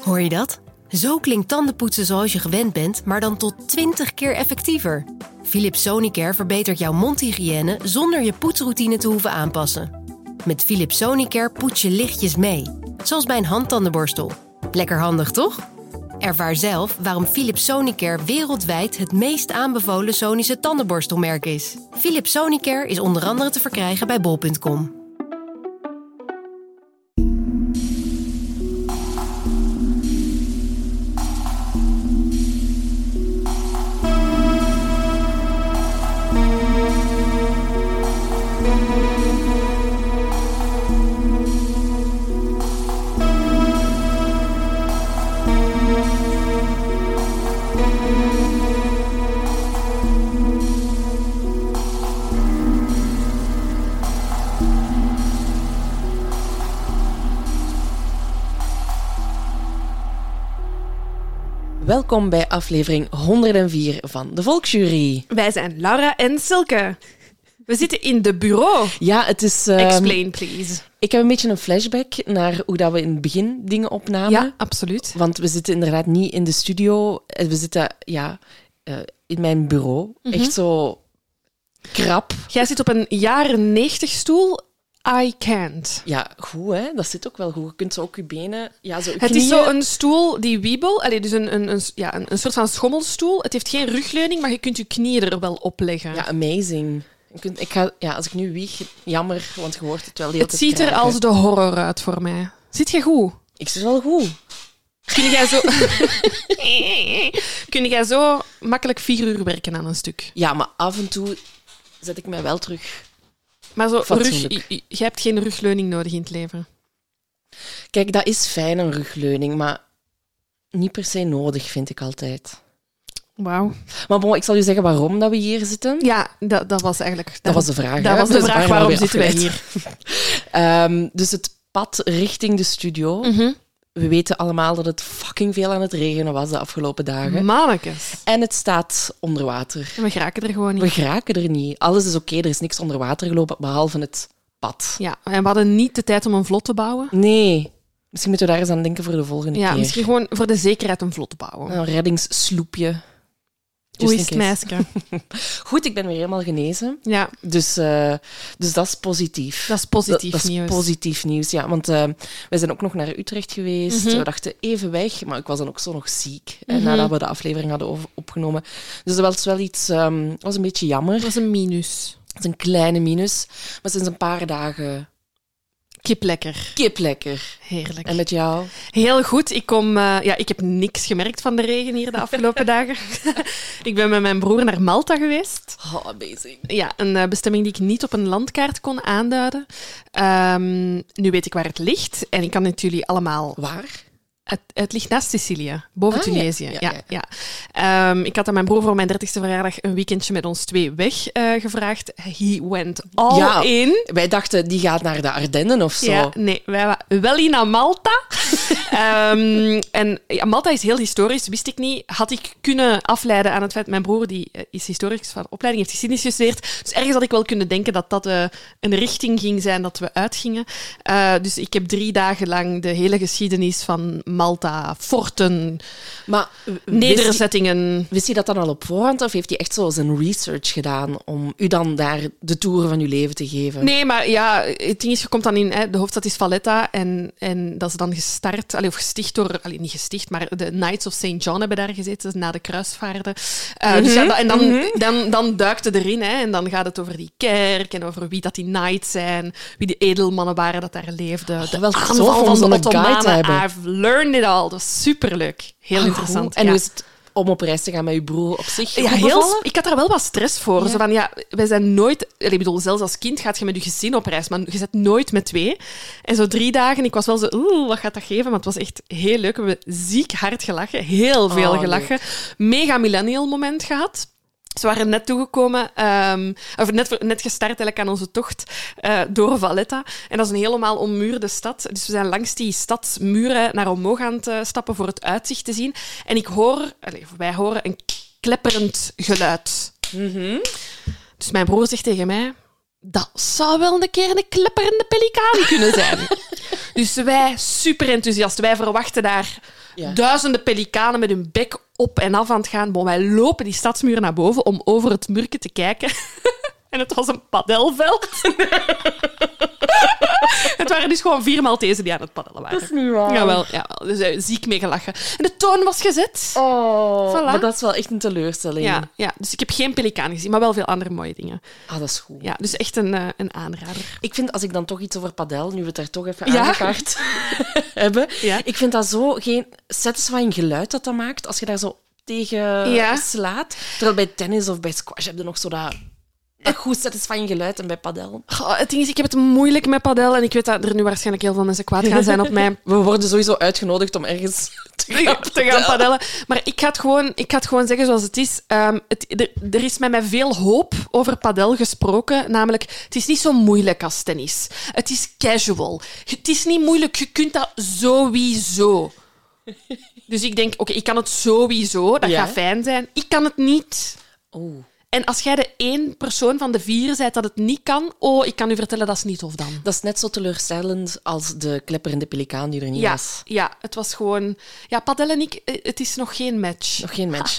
Hoor je dat? Zo klinkt tandenpoetsen zoals je gewend bent, maar dan tot 20 keer effectiever. Philips Sonicare verbetert jouw mondhygiëne zonder je poetsroutine te hoeven aanpassen. Met Philips Sonicare poets je lichtjes mee, zoals bij een handtandenborstel. Lekker handig, toch? Ervaar zelf waarom Philips Sonicare wereldwijd het meest aanbevolen Sonische tandenborstelmerk is. Philips Sonicare is onder andere te verkrijgen bij bol.com. Welkom bij aflevering 104 van de Volksjury. Wij zijn Laura en Silke. We zitten in de bureau. Ja, het is... Explain, please. Ik heb een beetje een flashback naar hoe dat we in het begin dingen opnamen. Ja, absoluut. Want we zitten inderdaad niet in de studio. We zitten in mijn bureau. Echt zo krap. Jij zit op een jaren 90 stoel. I can't. Ja, goed hè. Dat zit ook wel goed. Je kunt zo ook je benen... Ja, zo je Het knieën... is zo een stoel die wiebel. Allee, dus een soort van schommelstoel. Het heeft geen rugleuning, maar je kunt je knieën er wel op leggen. Ja, amazing. Als ik nu wieg, jammer, want je hoort het wel. Het ziet er als de horror uit voor mij. Zit je goed? Ik zit wel goed. Kun jij zo makkelijk 4 uur werken aan een stuk? Ja, maar af en toe zet ik mij wel terug. Maar zo Fatsoenlijk. je hebt geen rugleuning nodig in het leven. Kijk, dat is fijn, een rugleuning, maar niet per se nodig, vind ik altijd. Wauw. Maar bon, ik zal u zeggen waarom dat we hier zitten. Ja, dat was eigenlijk... Dat was de vraag. Dat hè? was de Dus vraag, waarom zitten wij hier? Dus het pad richting de studio. Mhm. We weten allemaal dat het fucking veel aan het regenen was de afgelopen dagen. Mannekes. En het staat onder water. En we geraken er gewoon niet. We geraken er niet. Alles is oké, er is niks onder water gelopen, behalve het pad. Ja, en we hadden niet de tijd om een vlot te bouwen. Nee. Misschien moeten we daar eens aan denken voor de volgende Ja, keer. misschien gewoon voor de zekerheid een vlot te bouwen. Een reddingssloepje. Hoe Just is in het, case. meisje? Goed, ik ben weer helemaal genezen. Ja, Dus dat is positief. dat is positief Dat is nieuws. positief nieuws, ja. Want wij zijn ook nog naar Utrecht geweest. We dachten even weg, maar ik was dan ook zo nog ziek. Nadat we de aflevering hadden opgenomen. Dus dat was wel iets... was een beetje jammer. Dat was een minus. Het is een kleine minus. Maar sinds een paar dagen... Kip lekker. Kip lekker. Heerlijk. En met jou? Heel goed. Ik heb niks gemerkt van de regen hier de afgelopen dagen. Ik ben met mijn broer naar Malta geweest. Oh, amazing. Ja, een bestemming die ik niet op een landkaart kon aanduiden. Nu weet ik waar het ligt. En ik kan het jullie allemaal... Waar? Het ligt naast Sicilië, boven Ah, Tunesië. ja. Ik had aan mijn broer voor mijn 30e verjaardag een weekendje met ons 2 weggevraagd. He went all in. Wij dachten, die gaat naar de Ardennen of zo. Ja, nee, wij waren wel in naar Malta. Malta is heel historisch, wist ik niet. Had ik kunnen afleiden aan het feit... Mijn broer die is historisch van opleiding, heeft geschiedenis gestudeerd. Dus ergens had ik wel kunnen denken dat dat een richting ging zijn dat we uitgingen. Dus ik heb 3 dagen lang de hele geschiedenis van Malta, forten, Maar nederzettingen... wist je dat dan al op voorhand? Of heeft hij echt zo zijn research gedaan om u dan daar de tour van uw leven te geven? Nee, maar ja, het ding is, je komt dan in... de hoofdstad is Valletta en dat is dan gestart... of gesticht door... niet gesticht, maar de Knights of St. John hebben daar gezeten na de kruisvaarten. Dus ja, dan duikt het erin. En dan gaat het over die kerk en over wie dat die knights zijn, wie de edelmannen waren dat daar leefden. De wel aanval tof om van zo'n de guide te Ottomanen. hebben. I've learned it all. Dat is superleuk. Heel interessant. Goed. En hoe is het om op reis te gaan met je broer op zich? Ja, goed bevallen? ik had daar wel wat stress voor. Ja. Zo van, wij zijn nooit... Ik bedoel, zelfs als kind gaat je met je gezin op reis, maar je zit nooit met 2. En zo 3 dagen, ik was wel zo... wat gaat dat geven? Maar het was echt heel leuk. We hebben ziek hard gelachen. Heel veel gelachen. Mega millennial moment gehad. Ze waren net toegekomen, of net gestart eigenlijk aan onze tocht door Valletta. En dat is een helemaal ommuurde stad. Dus we zijn langs die stadsmuren naar omhoog aan het stappen voor het uitzicht te zien. En wij horen een klepperend geluid. Mm-hmm. Dus mijn broer zegt tegen mij... Dat zou wel een keer een klepperende pelikaan kunnen zijn. Dus wij, super enthousiast. Wij verwachten daar duizenden pelikanen met hun bek op en af aan het gaan. Bon, wij lopen die stadsmuur naar boven om over het murken te kijken. En het was een padelveld. Het waren dus gewoon 4 Maltezen die aan het paddelen waren. Dat is niet waar. Jawel. Dus ziek mee gelachen. En de toon was gezet. Oh, Voilà. maar dat is wel echt een teleurstelling. Ja, dus ik heb geen pelikaan gezien, maar wel veel andere mooie dingen. Ah, dat is goed. Ja, dus echt een aanrader. Ik vind, als ik dan toch iets over padel, nu we het daar toch even aangekaart hebben, Ja. ik vind dat zo geen satisfying geluid dat maakt als je daar zo tegen slaat. Terwijl bij tennis of bij squash heb je nog zo dat goed satisfying geluid en bij padel. Goh, het ding is, ik heb het moeilijk met padel en ik weet dat er nu waarschijnlijk heel veel mensen kwaad gaan zijn op mij. We worden sowieso uitgenodigd om ergens te gaan padellen. Maar ik ga het gewoon zeggen zoals het is. Er is met mij veel hoop over padel gesproken. Namelijk, het is niet zo moeilijk als tennis. Het is casual. Het is niet moeilijk. Je kunt dat sowieso. Dus ik denk, oké, ik kan het sowieso. Dat gaat fijn zijn. Ik kan het niet. Oh. En als jij de 1 persoon van de 4 bent dat het niet kan, ik kan u vertellen, dat is niet tof dan. Dat is net zo teleurstellend als de klepperende pelikaan die er niet was. Ja, het was gewoon... Ja, padel en ik, het is nog geen match. Nog geen match.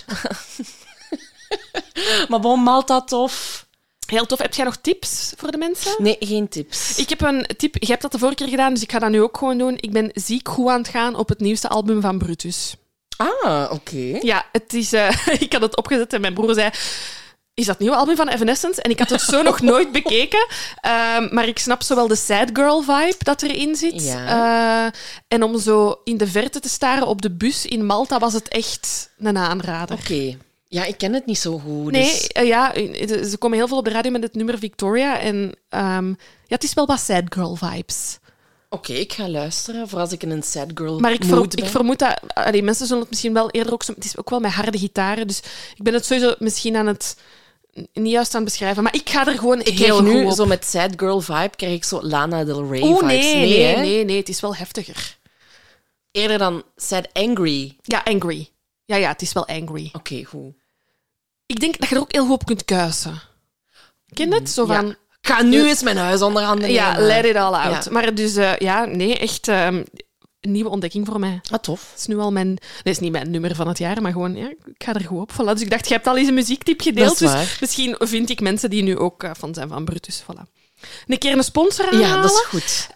Maar bon, Malta, tof. Heel tof. Heb jij nog tips voor de mensen? Nee, geen tips. Ik heb een tip. Je hebt dat de vorige keer gedaan, dus ik ga dat nu ook gewoon doen. Ik ben ziek goed aan het gaan op het nieuwste album van Brutus. Ah, oké. Ja, het is... ik had het opgezet en mijn broer zei... Is dat het nieuwe album van Evanescence? En ik had het zo nog nooit bekeken. Maar ik snap zowel de sad girl vibe dat erin zit. Ja. En om zo in de verte te staren op de bus in Malta was het echt een aanrader. Oké. Ja, ik ken het niet zo goed. Nee, dus... ze komen heel veel op de radio met het nummer Victoria. En het is wel wat sad girl vibes. Oké, ik ga luisteren voor als ik in een sad girl Maar ik mood ben. vermoed dat... mensen zullen het misschien wel eerder ook... Het is ook wel met harde gitaren. Dus ik ben het sowieso misschien aan het... Niet juist aan het beschrijven, maar ik ga er gewoon heel goed nu op. zo met sad girl vibe krijg ik zo Lana Del Rey Oeh, vibes. nee, het is wel heftiger. Eerder dan sad angry. Ja, angry. Ja, het is wel angry. Oké, goed. Ik denk dat je er ook heel goed op kunt kuisen. Ken je het? Zo van... Ik ga nu eens mijn huis onder handen nemen. Ja, let it all out. Ja. Maar dus, echt een nieuwe ontdekking voor mij. Ah, tof. Het is nu al mijn... Dat is niet mijn nummer van het jaar, maar gewoon, ik ga er goed op. Voilà. Dus ik dacht, je hebt al eens een muziektip gedeeld, Dat is waar. dus misschien vind ik mensen die nu ook fan zijn van Brutus. Voilà. Een keer een sponsor aanhalen. Ja, dat is goed.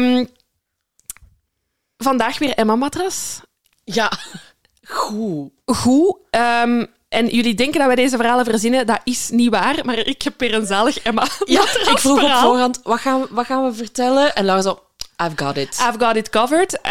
Vandaag weer Emma Matras. Ja, goed. Goed. En jullie denken dat wij deze verhalen verzinnen. Dat is niet waar, maar ik heb weer een zalig Emma Matras Ik vroeg op verhaal. voorhand, wat gaan we vertellen? En Laura zo, I've got it. I've got it covered.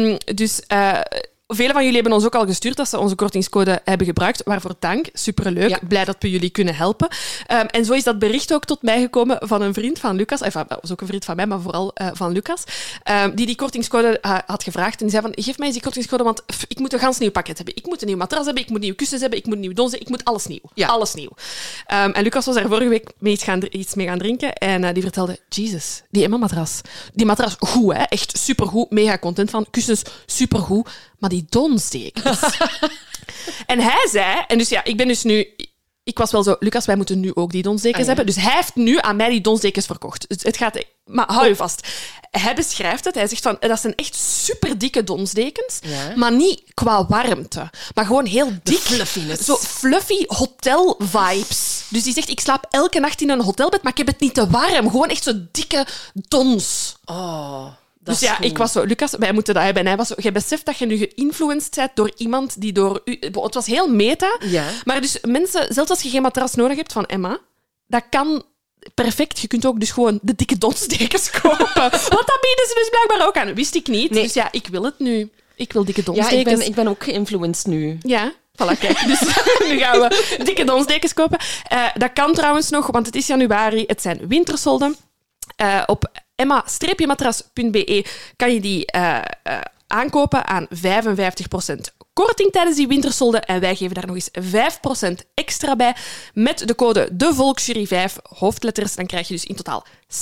Velen van jullie hebben ons ook al gestuurd dat ze onze kortingscode hebben gebruikt. Waarvoor dank. Superleuk. Ja. Blij dat we jullie kunnen helpen. En zo is dat bericht ook tot mij gekomen van een vriend van Lucas. Dat was ook een vriend van mij, maar vooral van Lucas. Die kortingscode had gevraagd. En die zei van, geef mij eens die kortingscode, want ik moet een gans nieuw pakket hebben. Ik moet een nieuw matras hebben, ik moet nieuwe kussens hebben, ik moet nieuwe donzen, ik moet alles nieuw. Ja. Alles nieuw. En Lucas was daar vorige week iets mee gaan drinken. En die vertelde, Jesus, die Emma-matras. Die matras, goed, hè? Echt supergoed. Mega content van. Kussens, supergoed. Maar die donsdekens. En hij zei... En dus ik ben dus nu... Ik was wel zo... Lucas, wij moeten nu ook die donsdekens hebben. Dus hij heeft nu aan mij die donsdekens verkocht. Dus het gaat... Maar hou je vast. Hij beschrijft het. Hij zegt van... Dat zijn echt super dikke donsdekens. Ja. Maar niet qua warmte. Maar gewoon heel dik. fluffiness. Zo fluffy hotel-vibes. Dus die zegt, ik slaap elke nacht in een hotelbed, maar ik heb het niet te warm. Gewoon echt zo dikke dons. Oh, Dus ja, ik was zo... Lucas, wij moeten dat hebben. En hij was zo... Jij beseft dat je nu geïnfluenced bent door iemand die door u... Het was heel meta. Ja. Maar dus mensen... Zelfs als je geen matras nodig hebt van Emma, dat kan perfect. Je kunt ook dus gewoon de dikke donsdekens kopen. Want dat bieden ze dus blijkbaar ook aan. Wist ik niet. Nee. Dus ja, ik wil het nu. Ik wil dikke Ja, donsdekens. ik ben ook geïnfluenced nu. Ja, voilà, kijk. Dus nu gaan we dikke donsdekens kopen. Dat kan trouwens nog, want het is januari. Het zijn wintersolden. Op emma-matras.be kan je die aankopen aan 55% korting tijdens die wintersolden. En wij geven daar nog eens 5% extra bij. Met de code DeVolksjury5, hoofdletters, dan krijg je dus in totaal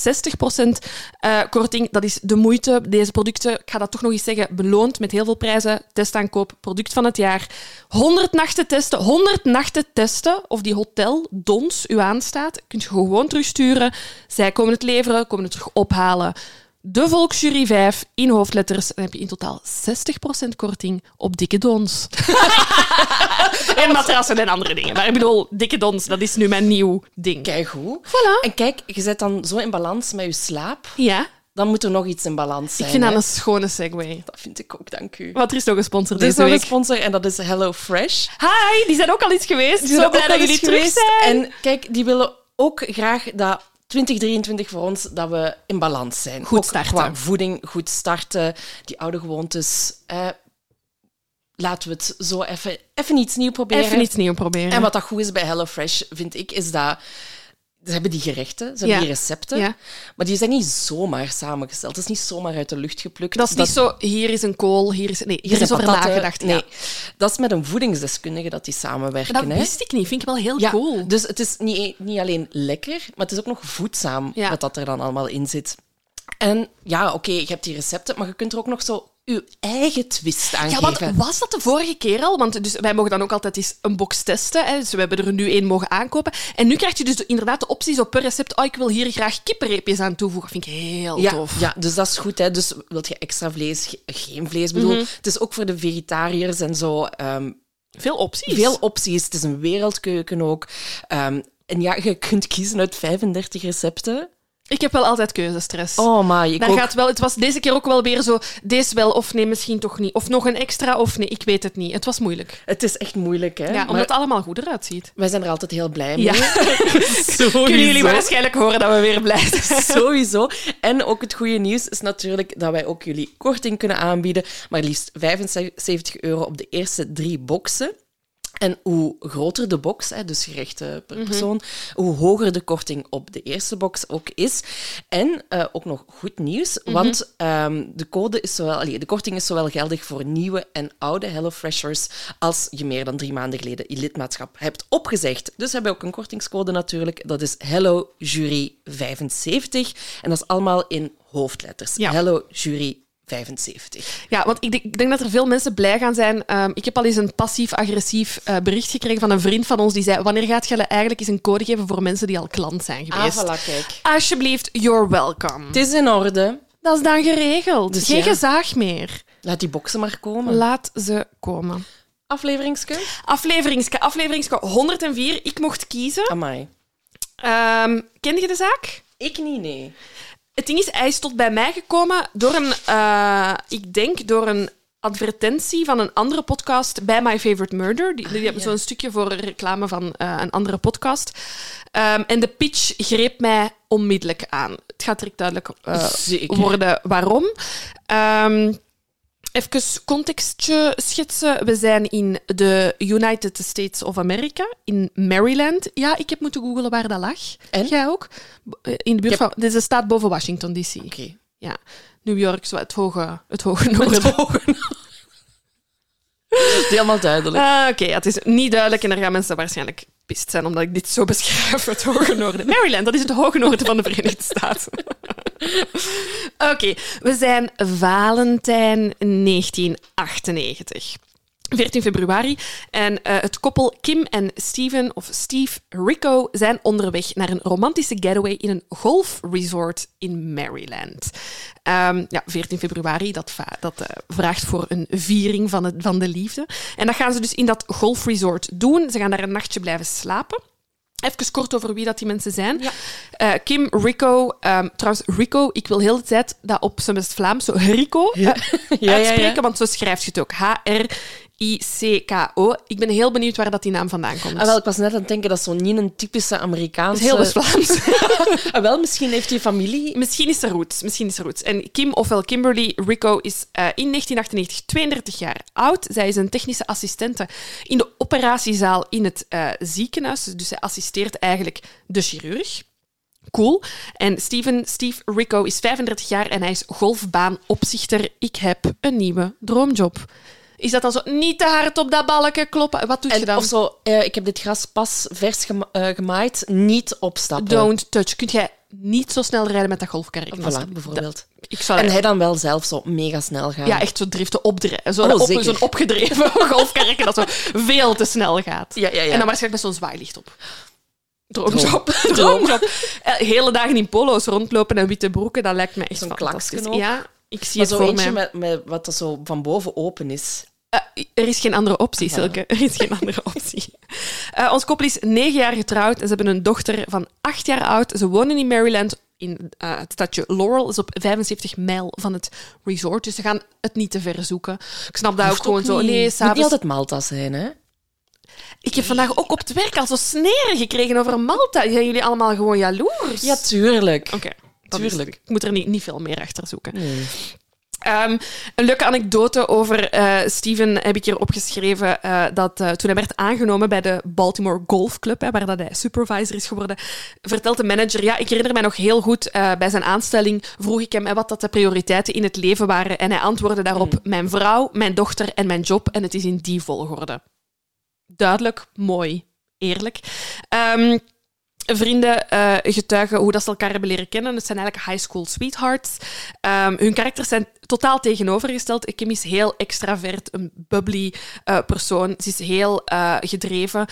60% korting. Dat is de moeite. Deze producten, ik ga dat toch nog eens zeggen, beloond met heel veel prijzen. Testaankoop, product van het jaar. 100 nachten testen. 100 nachten testen of die hotel dons u aanstaat. Kun je gewoon terugsturen. Zij komen het leveren, komen het terug ophalen. de Volksjury 5 in hoofdletters. Dan heb je in totaal 60% korting op dikke dons. En matrassen en andere dingen. Maar ik bedoel, dikke dons, dat is nu mijn nieuw ding. Kijk hoe. Voilà. En kijk, je zit dan zo in balans met je slaap. Ja, Dan moet er nog iets in balans zijn. ik vind dat hè? een schone segue. Dat vind ik ook, dank u. Want er is nog een sponsor Er is deze nog een week. sponsor en dat is HelloFresh. Hi, die zijn ook al iets geweest. Die zijn Zo ook blij al dat eens jullie terug geweest. zijn. En kijk, die willen ook graag dat 2023 voor ons, dat we in balans zijn. Goed Ook starten. Qua voeding, goed starten. Die oude gewoontes. Laten we het zo even iets nieuws proberen. Even iets nieuws proberen. En wat dat goed is bij HelloFresh, vind ik, is dat ze hebben die gerechten, ze hebben die recepten, Ja. maar die zijn niet zomaar samengesteld. Het is niet zomaar uit de lucht geplukt. Dat is niet zo, hier is een kool, hier is... Nee, hier is over patatten. nagedacht. Nee, Ja. dat is met een voedingsdeskundige dat die samenwerken. Dat hè. wist ik niet. Vind ik wel heel Ja, cool. dus het is niet alleen lekker, maar het is ook nog voedzaam Ja. wat dat er dan allemaal in zit. En ja, oké, je hebt die recepten, maar je kunt er ook nog zo je eigen twist aan Ja, want geven. was dat de vorige keer al? Want dus wij mogen dan ook altijd eens een box testen. Hè. Dus we hebben er nu 1 mogen aankopen. En nu krijg je dus inderdaad de optie zo per recept. Oh, ik wil hier graag kippenreepjes aan toevoegen. Dat vind ik heel tof. Ja, dus dat is goed. Hè. Dus wil je extra vlees, geen vlees bedoel. Het is ook voor de vegetariërs en zo. Veel opties. Veel opties. Het is een wereldkeuken ook. En ja, je kunt kiezen uit 35 recepten. Ik heb wel altijd keuzestress. Oh, maar ik Daar ook. gaat wel, het was deze keer ook wel weer zo, deze wel of nee, misschien toch niet. Of nog een extra of nee, ik weet het niet. Het was moeilijk. Het is echt moeilijk, hè. Ja, omdat Maar het allemaal goed eruit ziet. wij zijn er altijd heel blij mee. Ja. Kunnen jullie waarschijnlijk horen dat we weer blij zijn. Sowieso. En ook het goede nieuws is natuurlijk dat wij ook jullie korting kunnen aanbieden. Maar liefst €75 op de eerste 3 boxen. En hoe groter de box, hè, dus gerechten per persoon, hoe hoger de korting op de eerste box ook is. En ook nog goed nieuws, want de korting is zowel geldig voor nieuwe en oude HelloFreshers als je meer dan 3 maanden geleden je lidmaatschap hebt opgezegd. Dus hebben we ook een kortingscode natuurlijk. Dat is HelloJury75. En dat is allemaal in hoofdletters. Ja. HelloJury 75. Ja, want ik denk dat er veel mensen blij gaan zijn. Ik heb al eens een passief-agressief bericht gekregen van een vriend van ons die zei, wanneer gaat je eigenlijk eens een code geven voor mensen die al klant zijn geweest? Voilà, kijk. Alsjeblieft, you're welcome. Het is in orde. Dat is dan geregeld. Dus Geen ja. gezaag meer. Laat die boxen maar komen. Laat ze komen. Afleveringske? Afleveringske 104. Ik mocht kiezen. Amai. Kende je de zaak? Ik niet, nee. Het ding is, hij is tot bij mij gekomen door een advertentie van een andere podcast bij My Favorite Murder. Die hebben zo'n stukje voor reclame van een andere podcast. En de pitch greep mij onmiddellijk aan. Het gaat direct duidelijk Zeker. worden waarom. Even contextje schetsen. We zijn in de United States of America, in Maryland. Ja, ik heb moeten googlen waar dat lag. En? Jij ook? In de buurt van... Dit is een staat boven Washington, D.C. Oké. Ja. New York, zo het hoge noorden. Helemaal duidelijk. Oké, het is niet duidelijk en er gaan mensen waarschijnlijk pist zijn omdat ik dit zo beschrijf, het hoge noorden. Maryland, dat is het hoge noorden van de Verenigde Staten. Oké, we zijn Valentijn 1998. 14 februari. En het koppel Kim en Steven, of Steve Rico, zijn onderweg naar een romantische getaway in een golfresort in Maryland. 14 februari, dat vraagt voor een viering van de liefde. En dat gaan ze dus in dat golfresort doen. Ze gaan daar een nachtje blijven slapen. Even kort over wie dat die mensen zijn. Ja. Kim, Rico. Trouwens, Rico, ik wil heel de tijd dat op zijn best Vlaams zo Rico uitspreken, want zo schrijf je het ook. H-R-I-C-K-O. Ik ben heel benieuwd waar dat die naam vandaan komt. Wel, ik was net aan het denken, dat is zo niet een typische Amerikaanse... Heel West-Vlaams. Wel, misschien heeft hij familie... Misschien is er roots. En Kim, ofwel Kimberly Rico, is in 1998 32 jaar oud. Zij is een technische assistente in de operatiezaal in het ziekenhuis. Dus zij assisteert eigenlijk de chirurg. Cool. En Steve Rico is 35 jaar en hij is golfbaanopzichter. Ik heb een nieuwe droomjob. Is dat dan zo niet te hard op dat balken kloppen? Wat doe je dan? Of zo, ik heb dit gras pas vers gemaaid, niet opstappen. Don't touch. Kun jij niet zo snel rijden met dat golfkarretje? Voilà, bijvoorbeeld. En hij dan wel zelf zo mega snel gaan. Ja, echt zo driften opdrijven. Zo'n opgedreven golfkarretje dat zo veel te snel gaat. Ja. En dan waarschijnlijk met zo'n zwaailicht op. Droomjob. Hele dagen in polo's rondlopen en witte broeken, dat lijkt me echt Zo'n fantastisch. klaksken ook. Ja, ik zie Maar het zo voor eentje mij. met wat dat zo van boven open is. Er is geen andere optie, Silke. Er is geen andere optie. Ons koppel is 9 jaar getrouwd en ze hebben een dochter van 8 jaar oud. Ze wonen in Maryland, in het stadje Laurel. Dat is op 75 mijl van het resort, dus ze gaan het niet te ver zoeken. Ik snap dat ook gewoon zo. Nee, Het moet s'avonds... niet altijd Malta zijn, hè? Ik heb vandaag ook op het werk al zo sneren gekregen over Malta. Zijn jullie allemaal gewoon jaloers? Ja, tuurlijk. Oké. Tuurlijk. Ik moet er niet veel meer achter zoeken. Nee. Een leuke anekdote over Steven heb ik hier opgeschreven. Dat toen hij werd aangenomen bij de Baltimore Golf Club, waar dat hij supervisor is geworden, vertelt de manager... Ja, ik herinner mij nog heel goed, bij zijn aanstelling vroeg ik hem wat dat de prioriteiten in het leven waren. En hij antwoordde daarop, mijn vrouw, mijn dochter en mijn job. En het is in die volgorde. Duidelijk, mooi, eerlijk. Vrienden getuigen hoe dat ze elkaar hebben leren kennen. Het zijn eigenlijk high school sweethearts. Hun karakters zijn totaal tegenovergesteld. Kim is heel extravert, een bubbly persoon. Ze is heel gedreven.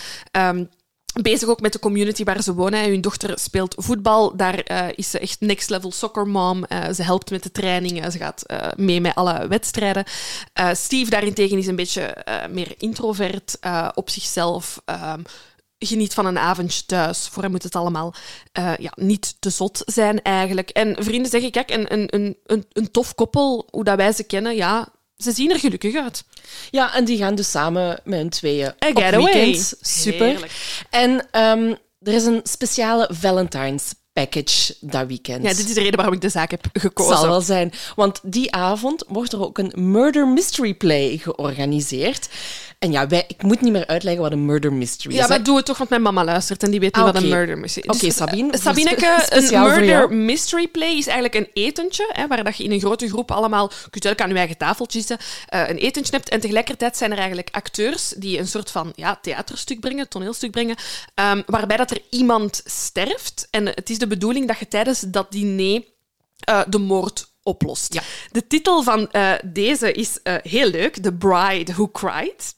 Bezig ook met de community waar ze wonen. Hun dochter speelt voetbal. Daar is ze echt next level soccer mom. Ze helpt met de trainingen. Ze gaat mee met alle wedstrijden. Steve daarentegen is een beetje meer introvert op zichzelf. Geniet van een avondje thuis. Voor hem moet het allemaal niet te zot zijn, eigenlijk. En vrienden zeggen, kijk, een tof koppel, hoe dat wij ze kennen, ja, ze zien er gelukkig uit. Ja, en die gaan dus samen met hun tweeën A op getaway. weekend. Super. Heerlijk. En er is een speciale Valentine's package dat weekend. Ja, dit is de reden waarom ik de zaak heb Het gekozen. zal wel zijn. Want die avond wordt er ook een murder mystery play georganiseerd. En ja, ik moet niet meer uitleggen wat een murder mystery is. Ja, hè. maar doe het toch, want mijn mama luistert en die weet niet wat een murder mystery is. Oké, Sabine. Sabineke, een speciaal voor murder jou. mystery play is eigenlijk een etentje, waar dat je in een grote groep allemaal, je kunt eigenlijk aan je eigen tafeltje zitten, een etentje hebt. En tegelijkertijd zijn er eigenlijk acteurs die een soort van theaterstuk brengen, toneelstuk brengen, waarbij dat er iemand sterft. En het is de bedoeling dat je tijdens dat diner de moord oplost. Ja. De titel van deze is heel leuk, The Bride Who Cried.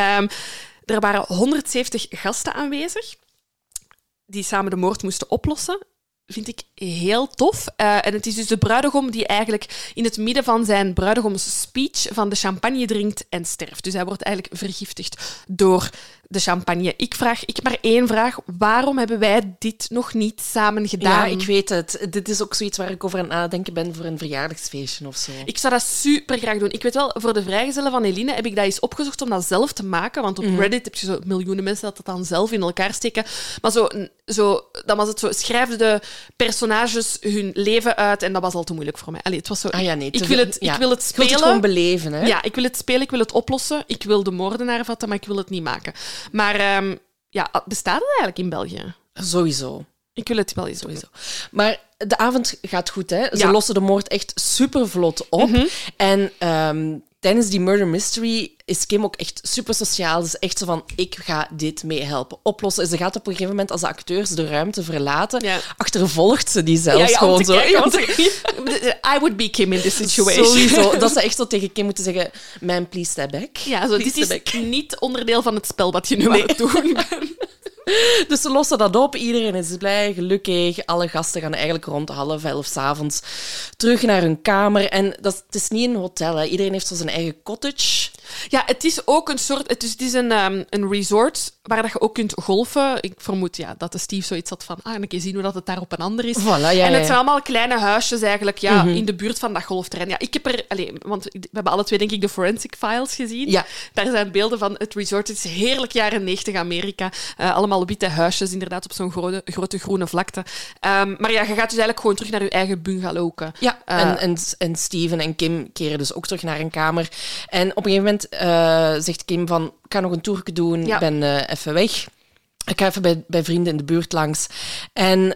Er waren 170 gasten aanwezig die samen de moord moesten oplossen. Vind ik heel tof. En het is dus de bruidegom die eigenlijk in het midden van zijn bruidegomsspeech van de champagne drinkt en sterft. Dus hij wordt eigenlijk vergiftigd door de champagne. Ik heb maar één vraag. Waarom hebben wij dit nog niet samen gedaan? Ja, ik weet het. Dit is ook zoiets waar ik over aan het nadenken ben voor een verjaardagsfeestje of zo. Ik zou dat super graag doen. Ik weet wel, voor de vrijgezellen van Eline heb ik dat eens opgezocht om dat zelf te maken. Want op Reddit heb je zo miljoenen mensen dat dan zelf in elkaar steken. Maar dan was het zo, schrijf de personages hun leven uit en dat was al te moeilijk voor mij. Allee, het was zo... Ik wil het Je spelen. wilt het gewoon beleven, hè? Ja, ik wil het spelen, ik wil het oplossen. Ik wil de moordenaar vatten, maar ik wil het niet maken. Maar bestaat het eigenlijk in België? Sowieso. Ik wil het wel eens doen. Maar de avond gaat goed, hè? Ze Ja. lossen de moord echt super vlot op. En tijdens die murder mystery is Kim ook echt super sociaal. Ze is echt zo van, ik ga dit mee helpen oplossen. Ze gaat op een gegeven moment, als de acteurs de ruimte verlaten, achtervolgt ze die zelfs gewoon zo. I would be Kim in this situation. Sowieso. Dat ze echt zo tegen Kim moeten zeggen, man, please step back. Ja, zo, dit Please is step back. niet onderdeel van het spel wat je nu aan het doen bent. Dus ze lossen dat op. Iedereen is blij, gelukkig. Alle gasten gaan eigenlijk rond 22:30 s'avonds terug naar hun kamer. En het is niet een hotel, hè. Iedereen heeft zo zijn eigen cottage. Ja, het is ook een soort... Het is een resort waar dat je ook kunt golfen. Ik vermoed dat de Steve zoiets had van... een keer zien hoe dat het daar op een ander is. Voilà, en het zijn allemaal kleine huisjes eigenlijk in de buurt van dat golfterrein. Ja, ik heb er... want we hebben alle twee, denk ik, de Forensic Files gezien. Ja. Daar zijn beelden van het resort. Het is heerlijk jaren 90 Amerika. Allemaal witte huisjes, inderdaad, op zo'n grote groene vlakte. Maar ja, je gaat dus eigenlijk gewoon terug naar je eigen bungalow. Ja, en Steven en Kim keren dus ook terug naar hun kamer. En op een gegeven moment zegt Kim van, ik ga nog een toertje doen, ik ben even weg. Ik ga even bij vrienden in de buurt langs. En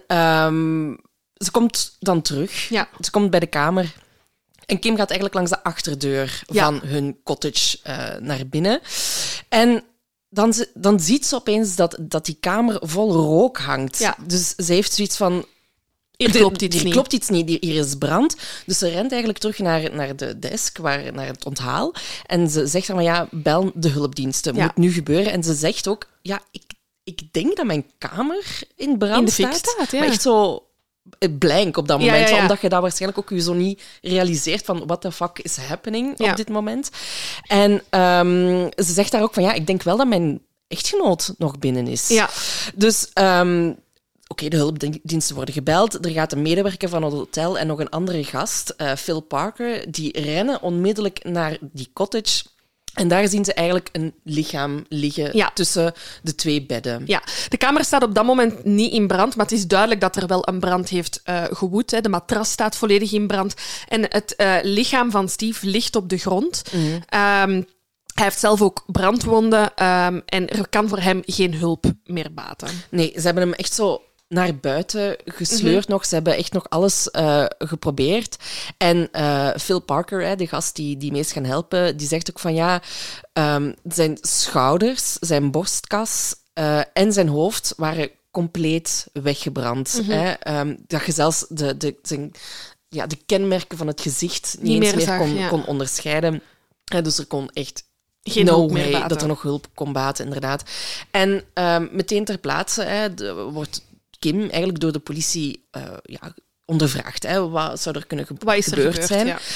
ze komt dan terug. Ja. Ze komt bij de kamer. En Kim gaat eigenlijk langs de achterdeur van hun cottage naar binnen. En dan ziet ze opeens dat die kamer vol rook hangt. Ja. Dus ze heeft zoiets van... Hier klopt iets niet. Klopt iets niet, hier is brand. Dus ze rent eigenlijk terug naar de desk, naar het onthaal. En ze zegt dan van, bel de hulpdiensten. Ja. Moet nu gebeuren. En ze zegt ook, ik denk dat mijn kamer in brand In de fik staat. staat, ja. Maar echt zo blank op dat moment. Ja. Omdat je dat waarschijnlijk ook je zo niet realiseert van what the fuck is happening Ja. op dit moment. En ze zegt daar ook van, ik denk wel dat mijn echtgenoot nog binnen is. Ja. Dus... Oké, de hulpdiensten worden gebeld. Er gaat een medewerker van het hotel en nog een andere gast, Phil Parker, die rennen onmiddellijk naar die cottage. En daar zien ze eigenlijk een lichaam liggen tussen de 2 bedden. Ja, de kamer staat op dat moment niet in brand, maar het is duidelijk dat er wel een brand heeft gewoed. Hè. De matras staat volledig in brand. En het lichaam van Steve ligt op de grond. Hij heeft zelf ook brandwonden en er kan voor hem geen hulp meer baten. Nee, ze hebben hem echt zo naar buiten gesleurd nog. Ze hebben echt nog alles geprobeerd. En Phil Parker, de gast die meest gaan helpen, die zegt ook van zijn schouders, zijn borstkas en zijn hoofd waren compleet weggebrand. Hè? Dat je zelfs de kenmerken van het gezicht niet eens meer kon onderscheiden. Dus er kon echt geen hulp meer baten. Dat er nog hulp kon baten, inderdaad. En meteen ter plaatse wordt Kim eigenlijk door de politie ondervraagd. Hè. Wat zou er kunnen gebeurd zijn? Ja.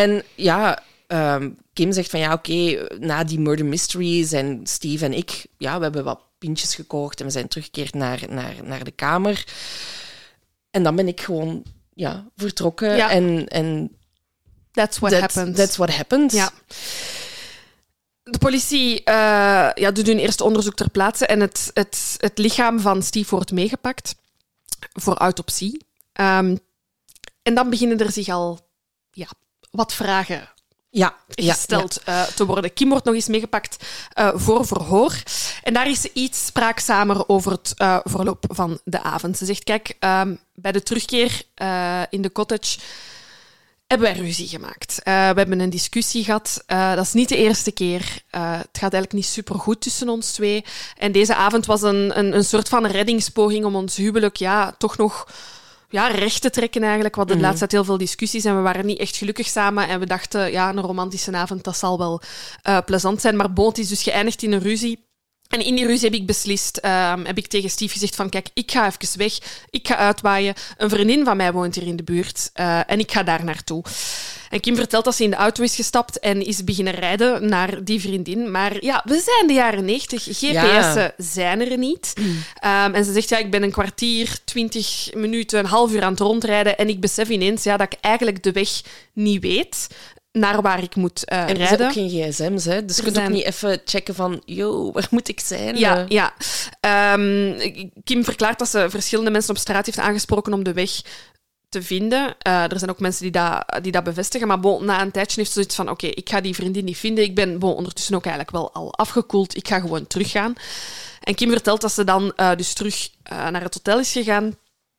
En Kim zegt van oké, na die murder mystery zijn Steve en ik, we hebben wat pintjes gekocht en we zijn teruggekeerd naar de kamer. En dan ben ik gewoon vertrokken. Ja. En that's what happened. Ja. De politie doet hun eerste onderzoek ter plaatse en het lichaam van Steve wordt meegepakt voor autopsie. En dan beginnen er zich al wat vragen gesteld te worden. Kim wordt nog eens meegepakt voor verhoor. En daar is ze iets spraakzamer over het verloop van de avond. Ze zegt, kijk, bij de terugkeer in de cottage hebben wij ruzie gemaakt. We hebben een discussie gehad. Dat is niet de eerste keer. Het gaat eigenlijk niet supergoed tussen ons 2. En deze avond was een soort van reddingspoging om ons huwelijk toch nog recht te trekken eigenlijk. We hadden de laatste tijd heel veel discussies en we waren niet echt gelukkig samen. En we dachten, een romantische avond, dat zal wel plezant zijn. Maar het is dus geëindigd in een ruzie. En in die ruzie heb ik beslist, heb ik tegen Steve gezegd van kijk, ik ga even weg, ik ga uitwaaien. Een vriendin van mij woont hier in de buurt en ik ga daar naartoe. En Kim vertelt dat ze in de auto is gestapt en is beginnen rijden naar die vriendin. Maar we zijn de jaren 90, GPS'en zijn er niet. En ze zegt, ik ben een kwartier, 20 minuten, een half uur aan het rondrijden en ik besef ineens dat ik eigenlijk de weg niet weet naar waar ik moet rijden. En er zijn ook geen gsm's, hè? Dus je kunt ook niet even checken van, waar moet ik zijn? Ja. Kim verklaart dat ze verschillende mensen op straat heeft aangesproken om de weg te vinden. Er zijn ook mensen die dat bevestigen, maar na een tijdje heeft ze zoiets van, oké, ik ga die vriendin niet vinden. Ik ben ondertussen ook eigenlijk wel al afgekoeld. Ik ga gewoon teruggaan. En Kim vertelt dat ze dan dus terug naar het hotel is gegaan.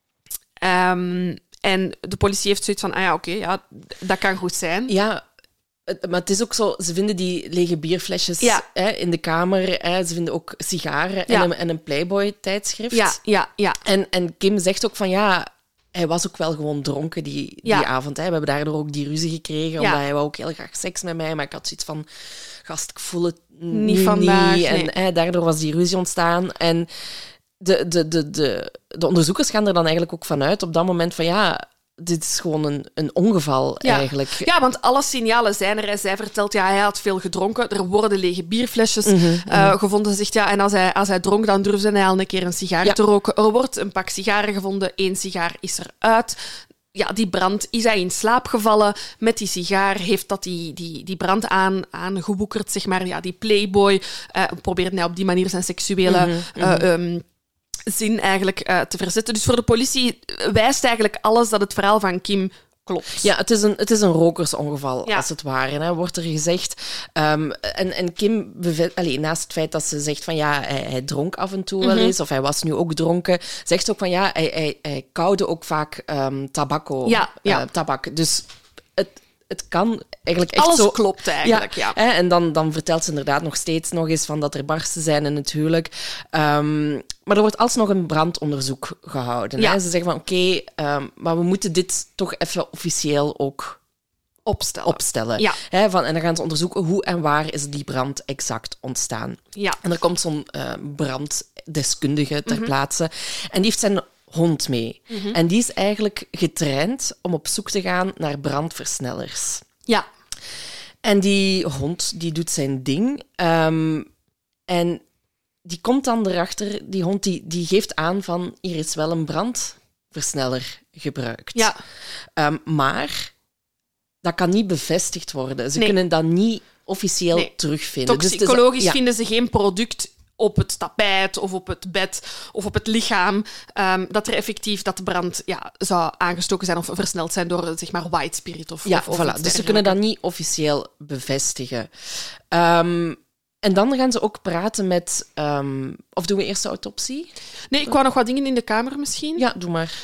En de politie heeft zoiets van, dat kan goed zijn. Ja, maar het is ook zo, ze vinden die lege bierflesjes in de kamer. Ze vinden ook sigaren en een Playboy-tijdschrift. Ja. En Kim zegt ook van, hij was ook wel gewoon dronken die avond. Hè. We hebben daardoor ook die ruzie gekregen, omdat hij wou ook heel graag seks met mij. Maar ik had zoiets van, gast, ik voel het niet vandaag. Niet. Nee. En daardoor was die ruzie ontstaan. En de onderzoekers gaan er dan eigenlijk ook vanuit op dat moment van, dit is gewoon een ongeval eigenlijk. Ja, want alle signalen zijn er. Zij vertelt, hij had veel gedronken. Er worden lege bierflesjes gevonden. Ze zegt, en als hij dronk, dan durfde hij al een keer een sigaar te roken. Er wordt een pak sigaren gevonden. 1 sigaar is eruit. Ja, die brand, is hij in slaap gevallen met die sigaar, heeft dat die brand aangewoekerd, zeg maar. Ja, die playboy probeerde hij op die manier zijn seksuele zin eigenlijk te verzetten. Dus voor de politie wijst eigenlijk alles dat het verhaal van Kim klopt. Ja, het is een rokersongeval, als het ware, hè, wordt er gezegd. En Kim, naast het feit dat ze zegt van hij dronk af en toe wel eens, of hij was nu ook dronken, zegt ook van hij kauwde ook vaak tabak. Dus het kan eigenlijk echt alles zo... klopt eigenlijk, ja. En dan vertelt ze inderdaad nog eens van dat er barsten zijn in het huwelijk. Maar er wordt alsnog een brandonderzoek gehouden. Ja. Hè? Ze zeggen van oké, maar we moeten dit toch even officieel ook opstellen. Ja. En dan gaan ze onderzoeken hoe en waar is die brand exact ontstaan. Ja. En er komt zo'n branddeskundige ter plaatse. En die heeft zijn hond mee. En die is eigenlijk getraind om op zoek te gaan naar brandversnellers. Ja. En die hond die doet zijn ding. En die komt dan erachter, die hond die geeft aan van hier is wel een brandversneller gebruikt. Ja. Maar dat kan niet bevestigd worden. Ze kunnen dat niet officieel terugvinden. Toxicologisch vinden ze geen product op het tapijt of op het bed of op het lichaam dat de brand zou aangestoken zijn of versneld zijn door, zeg maar, white spirit of voilà. Dus ze kunnen dat niet officieel bevestigen. En dan gaan ze ook praten met... of doen we eerst de autopsie? Nee, ik wou nog wat dingen in de kamer misschien. Ja, doe maar.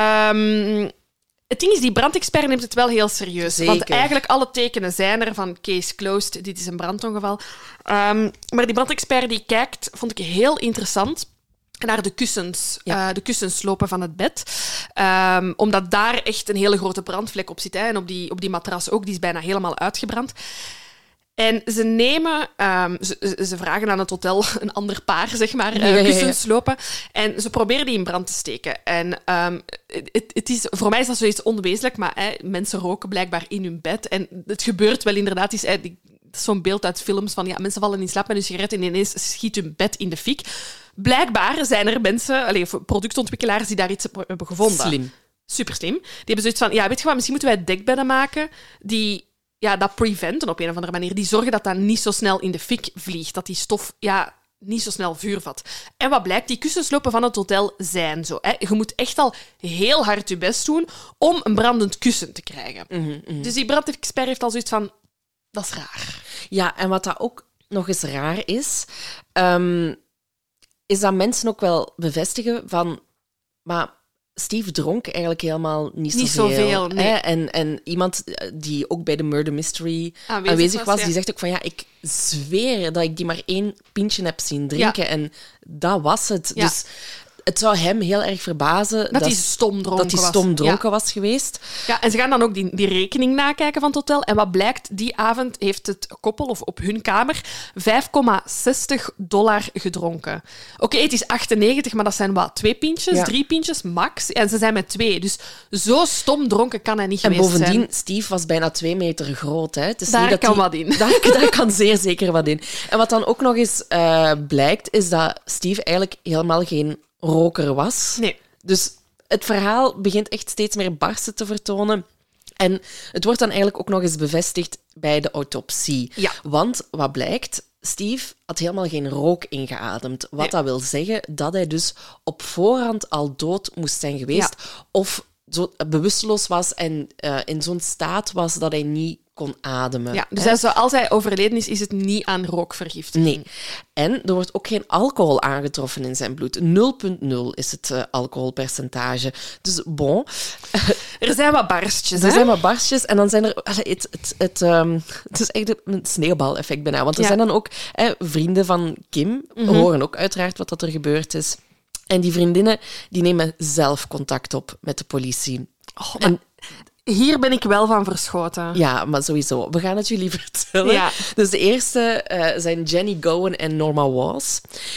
Het ding is, die brandexpert neemt het wel heel serieus. Zeker. Want eigenlijk alle tekenen zijn er van case closed, dit is een brandongeval. Maar die brandexpert die kijkt, vond ik heel interessant, naar de kussens, de kussenslopen van het bed. Omdat daar echt een hele grote brandvlek op zit. Hè. En op die matras ook, die is bijna helemaal uitgebrand. En ze nemen... Ze vragen aan het hotel een ander paar, zeg maar, kussenslopen. En ze proberen die in brand te steken. En het is, voor mij is dat zoiets onwezenlijk, maar mensen roken blijkbaar in hun bed. En het gebeurt wel inderdaad. Het is zo'n beeld uit films van mensen vallen in slaap met hun sigaret en ineens schiet hun bed in de fik. Blijkbaar zijn er mensen, productontwikkelaars, die daar iets hebben gevonden. Slim. Super slim. Die hebben zoiets van, weet je wat, misschien moeten wij dekbedden maken die... dat preventen op een of andere manier. Die zorgen dat dat niet zo snel in de fik vliegt. Dat die stof niet zo snel vuur vat. En wat blijkt? Die kussenslopen van het hotel zijn zo. Hè. Je moet echt al heel hard je best doen om een brandend kussen te krijgen. Dus die brandexpert heeft al zoiets van... Dat is raar. Ja, en wat dat ook nog eens raar is... is dat mensen ook wel bevestigen van... Maar... Steve dronk eigenlijk helemaal niet zoveel. Nee. En iemand die ook bij de Murder Mystery aanwezig was, die zegt ook van die zweer dat ik die maar 1 pintje heb zien drinken. Ja. En dat was het. Ja. Dus het zou hem heel erg verbazen dat hij stom dronken was geweest. Ja, en ze gaan dan ook die rekening nakijken van het hotel. En wat blijkt, die avond heeft het koppel, of op hun kamer, $5,60 gedronken. Oké, het is 98, maar dat zijn 2 pintjes, 3 pintjes max. En ze zijn met 2. Dus zo stom dronken kan hij niet geweest zijn. En bovendien, Steve was bijna 2 meter groot. Hè. Het is daar niet kan wat in. Daar kan zeer zeker wat in. En wat dan ook nog eens blijkt, is dat Steve eigenlijk helemaal geen roker was. Nee. Dus het verhaal begint echt steeds meer barsten te vertonen. En het wordt dan eigenlijk ook nog eens bevestigd bij de autopsie. Ja. Want wat blijkt? Steve had helemaal geen rook ingeademd. Wat dat wil zeggen dat hij dus op voorhand al dood moest zijn geweest. Ja. Of zo bewusteloos was en in zo'n staat was dat hij niet kon ademen. Ja, dus als hij overleden is het niet aan rookvergiftiging. Nee. En er wordt ook geen alcohol aangetroffen in zijn bloed. 0,0 is het alcoholpercentage. Dus bon. Er zijn wat barstjes, Er zijn wat barstjes. En dan zijn er... Het is echt een sneeuwbaleffect bijna. Want er zijn dan ook vrienden van Kim. Horen ook uiteraard wat er gebeurd is. En die vriendinnen die nemen zelf contact op met de politie. Oh, en hier ben ik wel van verschoten. Ja, maar sowieso. We gaan het jullie vertellen. Ja. Dus de eerste zijn Jenny Gowan en Norma Walls.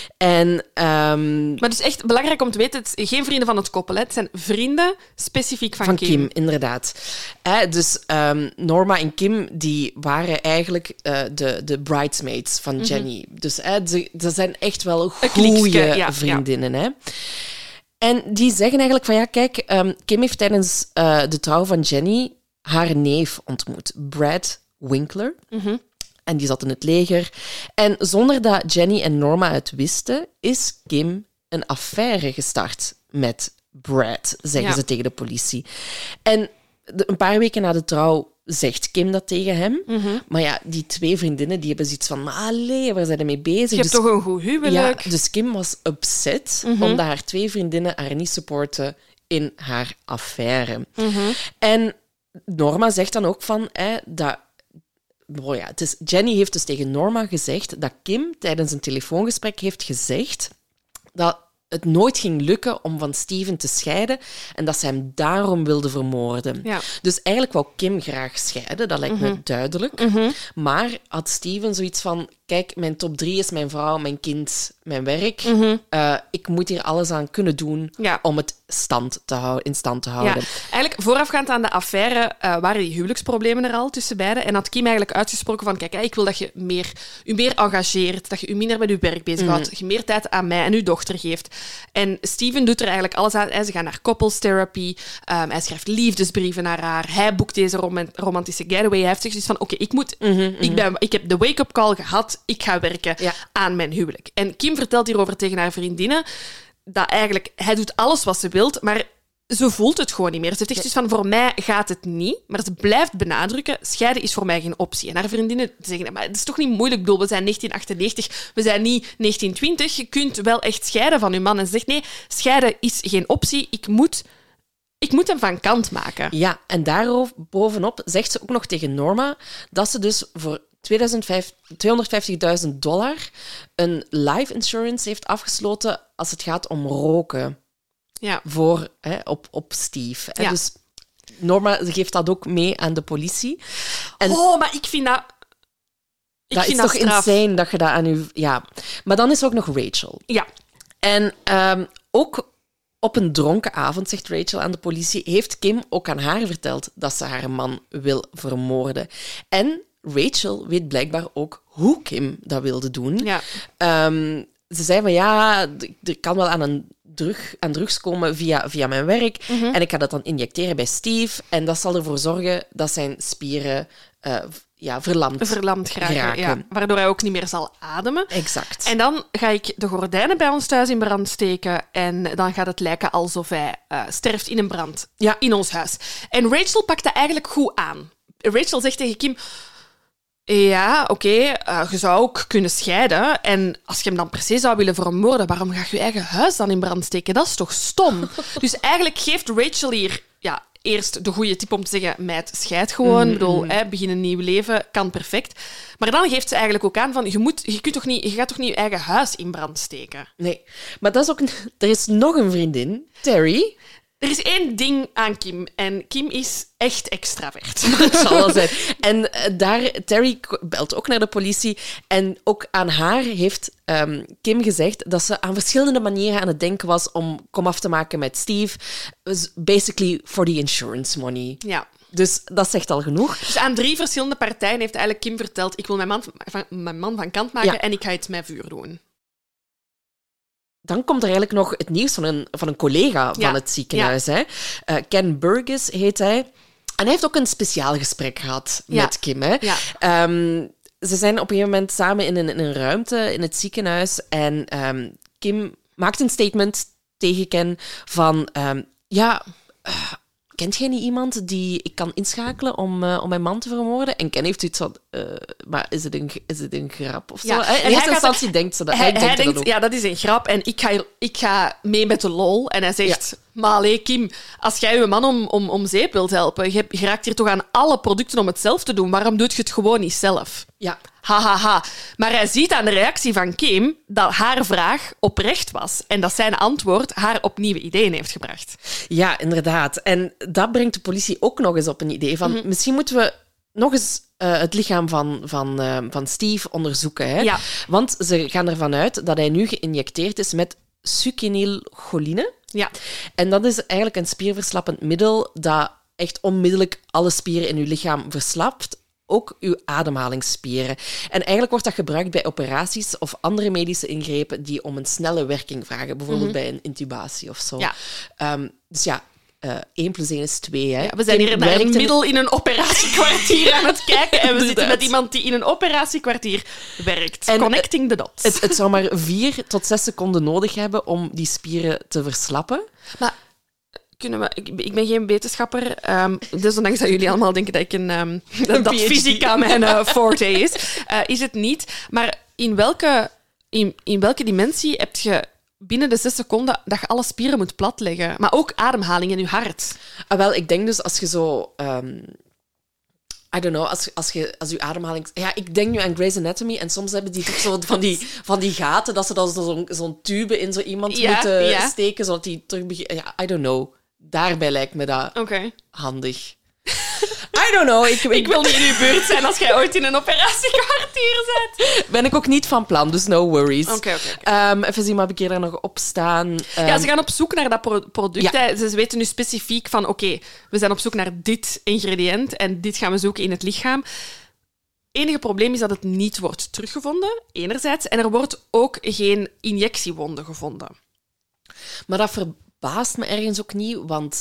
Maar dus echt belangrijk om te weten, het is geen vrienden van het koppel. Hè. Het zijn vrienden specifiek van Kim. Inderdaad. Dus Norma en Kim die waren eigenlijk de bridesmaids van Jenny. Dus ze zijn echt wel goede vriendinnen. Hè. En die zeggen eigenlijk van kijk, Kim heeft tijdens de trouw van Jenny haar neef ontmoet, Brad Winkler. En die zat in het leger. En zonder dat Jenny en Norma het wisten, is Kim een affaire gestart met Brad, zeggen ze tegen de politie. En een paar weken na de trouw zegt Kim dat tegen hem. Maar die 2 vriendinnen die hebben zoiets van... Maar allee, waar zijn ze mee bezig? Je hebt toch een goed huwelijk? Ja, dus Kim was upset omdat haar 2 vriendinnen haar niet supporten in haar affaire. En Norma zegt dan ook van... Jenny heeft dus tegen Norma gezegd dat Kim tijdens een telefoongesprek heeft gezegd dat het nooit ging lukken om van Steven te scheiden en dat ze hem daarom wilde vermoorden. Ja. Dus eigenlijk wou Kim graag scheiden, dat lijkt me duidelijk. Maar had Steven zoiets van, kijk, mijn top 3 is mijn vrouw, mijn kind, mijn werk. Ik moet hier alles aan kunnen doen om het in stand te houden. Ja. Eigenlijk, voorafgaand aan de affaire waren die huwelijksproblemen er al tussen beiden. En had Kim eigenlijk uitgesproken van, kijk, ik wil dat je u meer engageert, dat je u minder met uw werk bezighoudt, dat je meer tijd aan mij en uw dochter geeft. En Steven doet er eigenlijk alles aan. Ze gaan naar couples therapy, hij schrijft liefdesbrieven naar haar, hij boekt deze romantische getaway. Hij heeft zoiets van, oké, ik heb de wake-up call gehad, ik ga werken aan mijn huwelijk. En Kim vertelt hierover tegen haar vriendinnen dat eigenlijk hij doet alles wat ze wilt, maar ze voelt het gewoon niet meer. Ze heeft echt dus van, voor mij gaat het niet. Maar ze blijft benadrukken, scheiden is voor mij geen optie. En haar vriendinnen zeggen, maar het is toch niet moeilijk. Ik bedoel, we zijn 1998, we zijn niet 1920. Je kunt wel echt scheiden van je man. En ze zegt, nee, scheiden is geen optie. Ik moet hem van kant maken. Ja, en daarbovenop zegt ze ook nog tegen Norma dat ze dus voor $250.000 een life insurance heeft afgesloten als het gaat om roken. Ja. Op Steve. Ja. Dus Norma geeft dat ook mee aan de politie. En maar ik vind dat... dat is toch insane dat je dat aan je... Ja. Maar dan is er ook nog Rachel. Ja. En ook op een dronken avond, zegt Rachel aan de politie, heeft Kim ook aan haar verteld dat ze haar man wil vermoorden. En Rachel weet blijkbaar ook hoe Kim dat wilde doen. Ja. Ze zei van, er kan wel aan drugs komen via mijn werk. En ik ga dat dan injecteren bij Steve. En dat zal ervoor zorgen dat zijn spieren verlamd geraken. Ja, waardoor hij ook niet meer zal ademen. Exact. En dan ga ik de gordijnen bij ons thuis in brand steken. En dan gaat het lijken alsof hij sterft in een brand in ons huis. En Rachel pakt dat eigenlijk goed aan. Rachel zegt tegen Kim... Ja, oké, je zou ook kunnen scheiden. En als je hem dan precies zou willen vermoorden, waarom ga je je eigen huis dan in brand steken? Dat is toch stom? Dus eigenlijk geeft Rachel hier eerst de goede tip om te zeggen, meid, scheid gewoon. Ik bedoel, begin een nieuw leven, kan perfect. Maar dan geeft ze eigenlijk ook aan van, je gaat toch niet je eigen huis in brand steken? Nee, maar dat is ook... Er is nog een vriendin, Terry... Er is één ding aan Kim. En Kim is echt extravert. Dat zal wel zijn. En Terry belt ook naar de politie. En ook aan haar heeft Kim gezegd dat ze aan verschillende manieren aan het denken was om komaf te maken met Steve. Basically for the insurance money. Ja. Dus dat zegt al genoeg. Dus aan 3 verschillende partijen heeft eigenlijk Kim verteld, ik wil mijn man van kant maken en ik ga het met vuur doen. Dan komt er eigenlijk nog het nieuws van een collega van het ziekenhuis. Hè? Ken Burgess heet hij. En hij heeft ook een speciaal gesprek gehad met Kim. Hè? Ja. Ze zijn op een gegeven moment samen in een ruimte in het ziekenhuis. En Kim maakt een statement tegen Ken van... kent jij niet iemand die ik kan inschakelen om mijn man te vermoorden? En Ken heeft zoiets van... maar is het een grap of zo? Ja. In eerste instantie denkt ze dat. Hij denkt dat ook. Ja, dat is een grap en ik ga mee met de lol. En hij zegt... Maar allee, Kim, als jij je man om zeep wilt helpen, je raakt hier toch aan alle producten om het zelf te doen. Waarom doe je het gewoon niet zelf? Ja. Ha. Maar hij ziet aan de reactie van Kim dat haar vraag oprecht was en dat zijn antwoord haar op nieuwe ideeën heeft gebracht. Ja, inderdaad. En dat brengt de politie ook nog eens op een idee van... Misschien moeten we nog eens het lichaam van Steve onderzoeken. Hè? Ja. Want ze gaan ervan uit dat hij nu geïnjecteerd is met succinylcholine. Ja. En dat is eigenlijk een spierverslappend middel dat echt onmiddellijk alle spieren in uw lichaam verslapt. Ook uw ademhalingsspieren. En eigenlijk wordt dat gebruikt bij operaties of andere medische ingrepen die om een snelle werking vragen. Bijvoorbeeld bij een intubatie of zo. Ja. Dus ja, 1 + 1 is 2. Hè. Ja, we zijn hier naar een middel in een operatiekwartier aan het kijken. En we zitten met iemand die in een operatiekkwartier werkt. En connecting the dots. Het zou maar 4 tot 6 seconden nodig hebben om die spieren te verslappen. Maar... Ik ben geen wetenschapper, desondanks dat jullie allemaal denken dat ik dat fysica mijn forte is het niet. Maar in welke dimensie heb je binnen de 6 seconden dat je alle spieren moet platleggen? Maar ook ademhaling in je hart. Wel, ik denk dus als je zo... I don't know, als je ademhaling... Ja, ik denk nu aan Grey's Anatomy en soms hebben die toch zo van die gaten dat ze dan zo'n tube in zo iemand moeten steken, zodat die terug begint... Ja, I don't know. Daarbij lijkt me dat handig. I don't know. Ik wil niet in uw buurt zijn als jij ooit in een operatiekwartier bent. Ben ik ook niet van plan, dus no worries. Oké. Even zien, wat heb ik hier nog op staan? Ja, ze gaan op zoek naar dat product. Ja. Ze weten nu specifiek van, oké, we zijn op zoek naar dit ingrediënt en dit gaan we zoeken in het lichaam. Het enige probleem is dat het niet wordt teruggevonden, enerzijds. En er wordt ook geen injectiewonde gevonden. Maar dat verbaast me ergens ook niet, want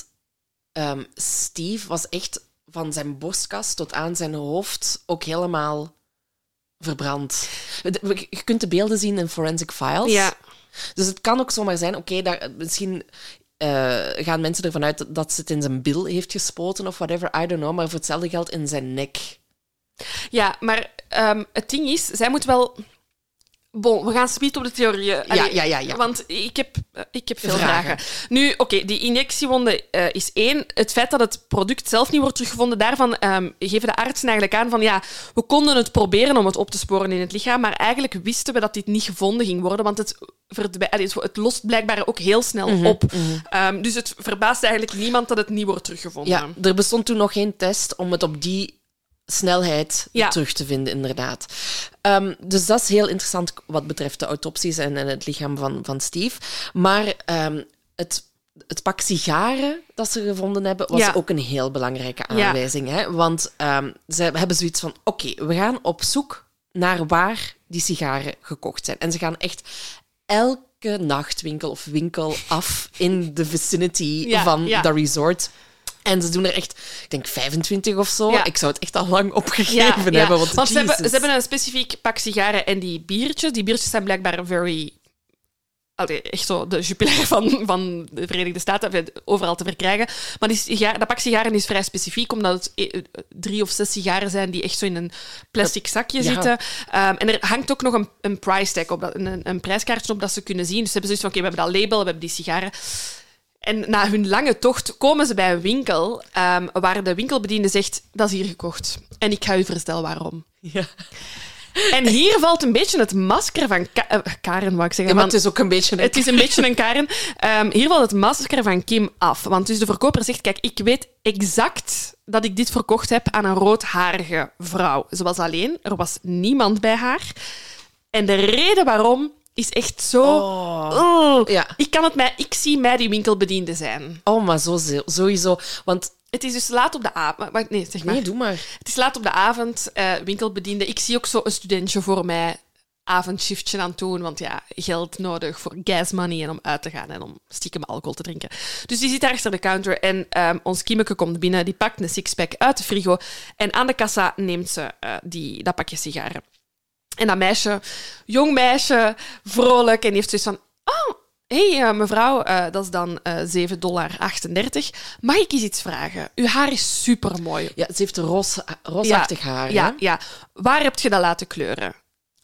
Steve was echt van zijn borstkas tot aan zijn hoofd ook helemaal verbrand. Je kunt de beelden zien in Forensic Files. Ja. Dus het kan ook zomaar zijn, misschien gaan mensen ervan uit dat ze het in zijn bil heeft gespoten of whatever, I don't know, maar voor hetzelfde geld in zijn nek. Ja, maar het ding is, zij moet wel... Bon, we gaan speed op de theorieën. Ja. Want ik heb veel vragen. Nu, die injectiewonde is 1. Het feit dat het product zelf niet wordt teruggevonden, daarvan geven de artsen eigenlijk aan van we konden het proberen om het op te sporen in het lichaam, maar eigenlijk wisten we dat dit niet gevonden ging worden, want het lost blijkbaar ook heel snel op. Dus het verbaast eigenlijk niemand dat het niet wordt teruggevonden. Ja, er bestond toen nog geen test om het op die snelheid terug te vinden, inderdaad. Dus dat is heel interessant wat betreft de autopsies en het lichaam van Steve. Maar het pak sigaren dat ze gevonden hebben, was ook een heel belangrijke aanwijzing. Hè? Want ze hebben zoiets van, we gaan op zoek naar waar die sigaren gekocht zijn. En ze gaan echt elke nachtwinkel of winkel af in de vicinity van dat resort. En ze doen er echt, ik denk 25 of zo. Ja. Ik zou het echt al lang opgegeven hebben. Want ze hebben een specifiek pak sigaren en die biertjes. Die biertjes zijn blijkbaar echt zo de Jupiler van de Verenigde Staten, overal te verkrijgen. Maar dat pak sigaren is vrij specifiek, omdat het 3 of 6 sigaren zijn die echt zo in een plastic zakje zitten. En er hangt ook nog een price tag op, een prijskaartje op dat ze kunnen zien. Dus ze hebben zoiets van, we hebben dat label, we hebben die sigaren. En na hun lange tocht komen ze bij een winkel waar de winkelbediende zegt, dat is hier gekocht. En ik ga u vertellen waarom. Ja. En hier valt een beetje het masker van Karen, wou ik zeggen. Ja, maar het is ook een beetje Het is een beetje een Karen. Hier valt het masker van Kim af. Want dus de verkoper zegt, kijk, ik weet exact dat ik dit verkocht heb aan een roodharige vrouw. Ze was alleen, er was niemand bij haar. En de reden waarom is echt zo... Ik zie mij die winkelbediende zijn. Oh, maar sowieso. Want het is dus laat op de avond... Nee, zeg maar. Nee, doe maar. Het is laat op de avond, winkelbediende. Ik zie ook zo een studentje voor mij avondshiftje aan het doen, want geld nodig voor gas money en om uit te gaan en om stiekem alcohol te drinken. Dus die zit daar achter de counter en ons Kimmeke komt binnen, die pakt een sixpack uit de frigo en aan de kassa neemt ze dat pakje sigaren. En dat meisje, jong meisje, vrolijk, en die heeft zoiets van... Oh, hey, mevrouw, dat is dan $7,38. Mag ik eens iets vragen? Uw haar is supermooi. Ja, ze heeft roosachtig haar. Ja. Waar heb je dat laten kleuren?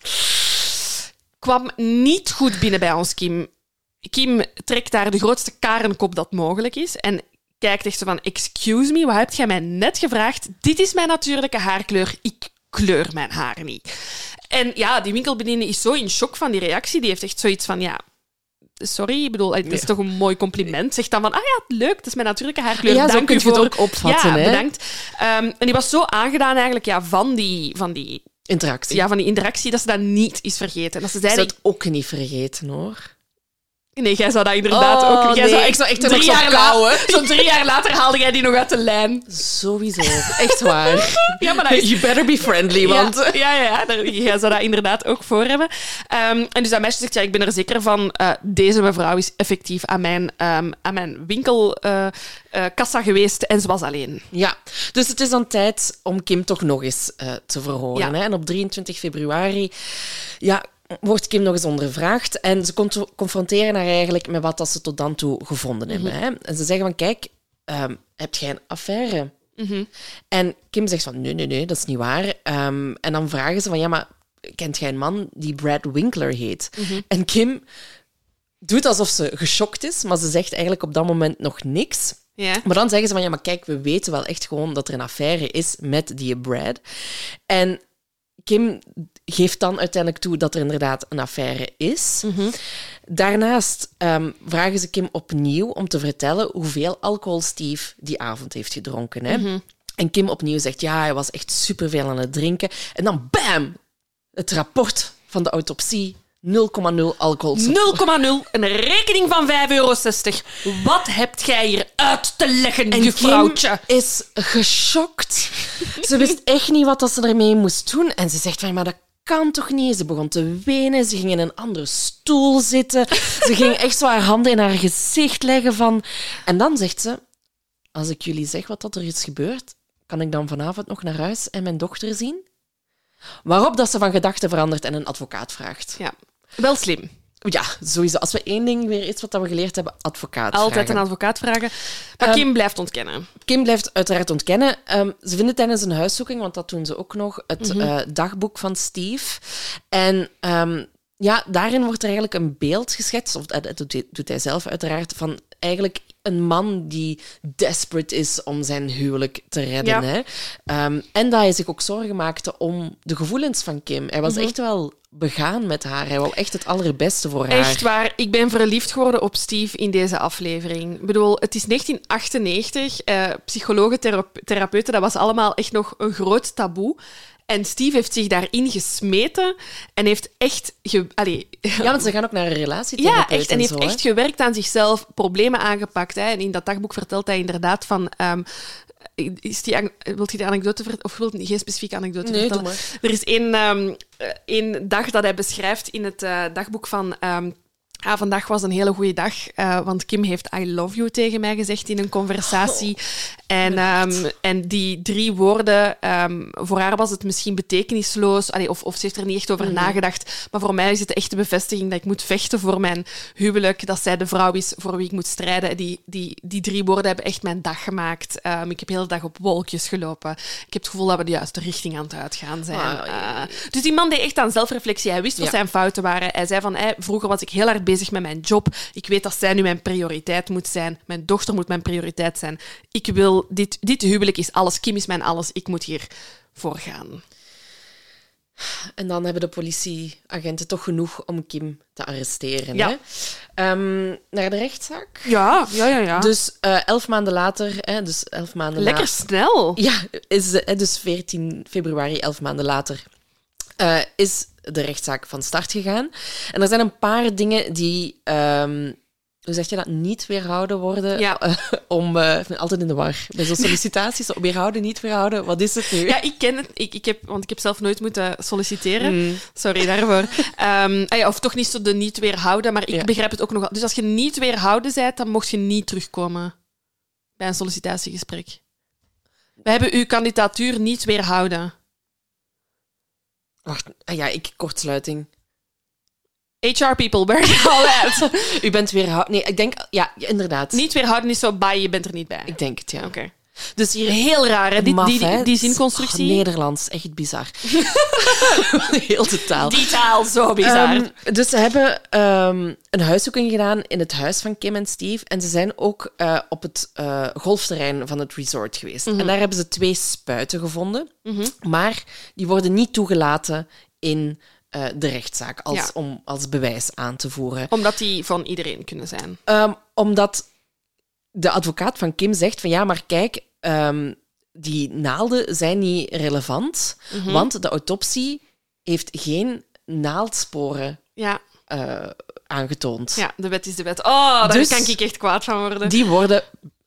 Kwam niet goed binnen bij ons, Kim. Kim trekt daar de grootste karenkop dat mogelijk is en kijkt echt zo van... Excuse me, wat heb jij mij net gevraagd? Dit is mijn natuurlijke haarkleur. Ik kleur mijn haar niet. En die winkelbediende is zo in shock van die reactie. Die heeft echt zoiets van, sorry, ik bedoel, het is toch een mooi compliment. Zegt dan van, leuk, dat is mijn natuurlijke haarkleur. Ja, dank zo kun je het ook opvatten. Ja, bedankt. En die was zo aangedaan eigenlijk van die interactie. Ja, van die interactie, dat ze dat niet is vergeten. En dat ze zei, zou het ook niet vergeten, hoor. Nee, jij zou dat inderdaad ook... Ik zou echt nog zo kauwen. Zo'n 3 jaar later haalde jij die nog uit de lijn. Sowieso. Echt waar. Ja, maar dat is... You better be friendly, want... Ja. Jij zou dat inderdaad ook voor hebben. En dus dat meisje zegt, ik ben er zeker van, deze mevrouw is effectief aan mijn winkelkassa geweest en ze was alleen. Ja, dus het is dan tijd om Kim toch nog eens te verhoren. Hè? En op 23 februari... wordt Kim nog eens ondervraagd en ze confronteren haar eigenlijk met wat ze tot dan toe gevonden hebben. Hè? En ze zeggen van, kijk, heb jij een affaire? En Kim zegt van, nee, dat is niet waar. En dan vragen ze van, maar kent jij een man die Brad Winkler heet? En Kim doet alsof ze geschokt is, maar ze zegt eigenlijk op dat moment nog niks. Ja. Maar dan zeggen ze van, ja, maar kijk, we weten wel echt gewoon dat er een affaire is met die Brad. En Kim geeft dan uiteindelijk toe dat er inderdaad een affaire is. Daarnaast vragen ze Kim opnieuw om te vertellen hoeveel alcohol Steve die avond heeft gedronken. Hè? En Kim opnieuw zegt, ja, hij was echt superveel aan het drinken. En dan, bam, het rapport van de autopsie. 0,0 alcohol. 0,0. Een rekening van €5,60. Wat hebt jij hier uit te leggen, En juffrouwtje? Kim is geschokt. Ze wist echt niet wat ze ermee moest doen. En ze zegt van, maar dat kan toch niet? Ze begon te wenen. Ze ging in een andere stoel zitten. Ze ging echt zo haar handen in haar gezicht leggen van... En dan zegt ze, als ik jullie zeg wat dat er is gebeurd, kan ik dan vanavond nog naar huis en mijn dochter zien? Waarop dat ze van gedachten verandert en een advocaat vraagt. Ja, wel slim. Ja, sowieso. Als we één ding weer iets wat we geleerd hebben, advocaat Altijd vragen. een advocaat vragen. Maar Kim blijft ontkennen. Kim blijft uiteraard ontkennen. Ze vinden tijdens een huiszoeking, want dat doen ze ook nog, het dagboek van Steve. En ja, daarin wordt er eigenlijk een beeld geschetst, of dat doet hij zelf uiteraard, van eigenlijk een man die desperate is om zijn huwelijk te redden. Ja. Hè? En dat hij zich ook zorgen maakte om de gevoelens van Kim. Hij was echt wel begaan met haar. Hij wou echt het allerbeste voor haar. Echt waar. Ik ben verliefd geworden op Steve in deze aflevering. Ik bedoel, het is 1998. Psychologen, therapeuten, dat was allemaal echt nog een groot taboe. En Steve heeft zich daarin gesmeten en heeft echt... Ja, want ze gaan ook naar een relatietherapeut. Ja, echt. En heeft zo, echt gewerkt aan zichzelf, problemen aangepakt. Hè. En in dat dagboek vertelt hij inderdaad van... wilt je de anekdote vertellen? Of wil je geen specifieke anekdote vertellen? Doe maar. Er is één dag dat hij beschrijft in het dagboek van... vandaag was een hele goede dag, want Kim heeft I love you tegen mij gezegd in een conversatie. En die 3 woorden, voor haar was het misschien betekenisloos, of ze heeft er niet echt over nagedacht. Maar voor mij is het de echte bevestiging dat ik moet vechten voor mijn huwelijk, dat zij de vrouw is voor wie ik moet strijden. Die 3 woorden hebben echt mijn dag gemaakt. Ik heb de hele dag op wolkjes gelopen. Ik heb het gevoel dat we de juiste richting aan het uitgaan zijn. Dus die man deed echt aan zelfreflectie. Hij wist wat zijn fouten waren. Hij zei van, vroeger was ik heel hard bezig met mijn job. Ik weet dat zij nu mijn prioriteit moet zijn. Mijn dochter moet mijn prioriteit zijn. Ik wil... Dit huwelijk is alles. Kim is mijn alles. Ik moet hier voor gaan. En dan hebben de politieagenten toch genoeg om Kim te arresteren. Ja. Hè? Naar de rechtszaak. Ja. Dus 11 maanden later... dus 11 maanden Lekker snel. Ja, dus 14 februari, 11 maanden later, is de rechtszaak van start gegaan. En er zijn een paar dingen die... hoe zeg je dat? Niet weerhouden worden. Ja. Ik ben altijd in de war. Bij zo'n sollicitaties, weerhouden, niet weerhouden. Wat is het nu? Ja, ik ken het. Want ik heb zelf nooit moeten solliciteren. Sorry daarvoor. Of toch niet zo de niet weerhouden, maar ik begrijp het ook nog wel. Dus als je niet weerhouden bent, dan mocht je niet terugkomen bij een sollicitatiegesprek. We hebben uw kandidatuur niet weerhouden. Wacht, kortsluiting. HR people, where are you all at? U bent weerhouden. Nee, ik denk... Ja, inderdaad. Niet weerhouden is zo bij, je bent er niet bij. Ik denk het, ja. Oké. Dus hier... Heel raar, hè? Die zinconstructie. Nederlands, echt bizar. Heel de taal. Die taal, zo bizar. Dus ze hebben een huiszoeking gedaan in het huis van Kim en Steve. En ze zijn ook op het golfterrein van het resort geweest. En daar hebben ze 2 spuiten gevonden. Maar die worden niet toegelaten in... de rechtszaak om als bewijs aan te voeren. Omdat die van iedereen kunnen zijn. Omdat de advocaat van Kim zegt van ja, maar kijk, die naalden zijn niet relevant, want de autopsie heeft geen naaldsporen aangetoond. Ja, de wet is de wet. Oh, daar Dus kan ik echt kwaad van worden. Die worden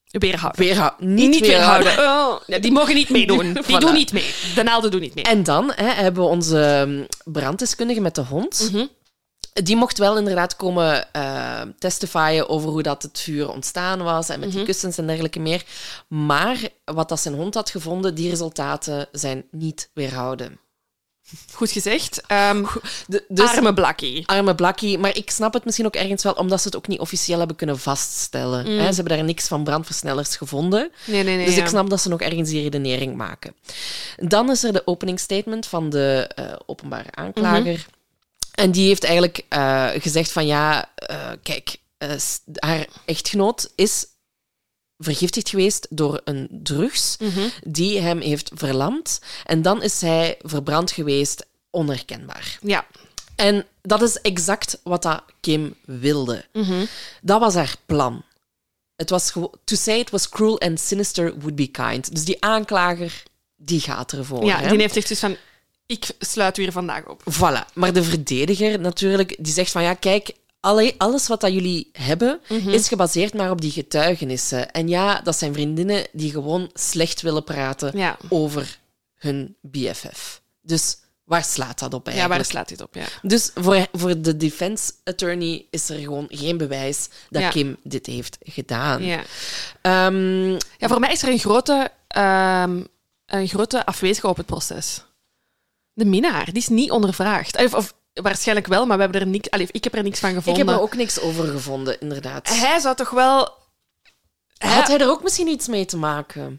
Niet weerhouden. Oh, ja, die mogen niet meedoen. Die doen niet mee. De naalden doen niet mee. En dan hebben we onze branddeskundige met de hond. Die mocht wel inderdaad komen testifyen over hoe dat het vuur ontstaan was en met die kussens en dergelijke meer. Maar wat dat zijn hond had gevonden, die resultaten zijn niet weerhouden. Goed gezegd. Dus arme Blakkie. Arme Blakkie. Maar ik snap het misschien ook ergens wel, omdat ze het ook niet officieel hebben kunnen vaststellen. Ze hebben daar niks van brandversnellers gevonden. Nee. Dus ik snap dat ze nog ergens die redenering maken. Dan is er de opening statement van de openbare aanklager. En die heeft eigenlijk gezegd van kijk, haar echtgenoot is vergiftigd geweest door een drugs die hem heeft verlamd. En dan is hij verbrand geweest, onherkenbaar. Ja. En dat is exact wat dat Kim wilde. Dat was haar plan. Het was to say it was cruel and sinister would be kind. Dus die aanklager, die gaat ervoor. Ja, hè? die heeft echt dus van... Ik sluit u hier vandaag op. Voilà. Maar de verdediger natuurlijk, die zegt van ja, kijk, alles wat dat jullie hebben, is gebaseerd maar op die getuigenissen. En ja, dat zijn vriendinnen die gewoon slecht willen praten over hun BFF. Dus waar slaat dat op eigenlijk? Ja, waar slaat dit op, ja. Dus voor de defense attorney is er gewoon geen bewijs dat Kim dit heeft gedaan. Ja. Voor mij is er een grote afwezige op het proces. De minnaar, die is niet ondervraagd. Of waarschijnlijk wel, maar we hebben er niks... ik heb er niks van gevonden. Ik heb er ook niks over gevonden, inderdaad. Hij zou toch wel... Had hij er ook misschien iets mee te maken?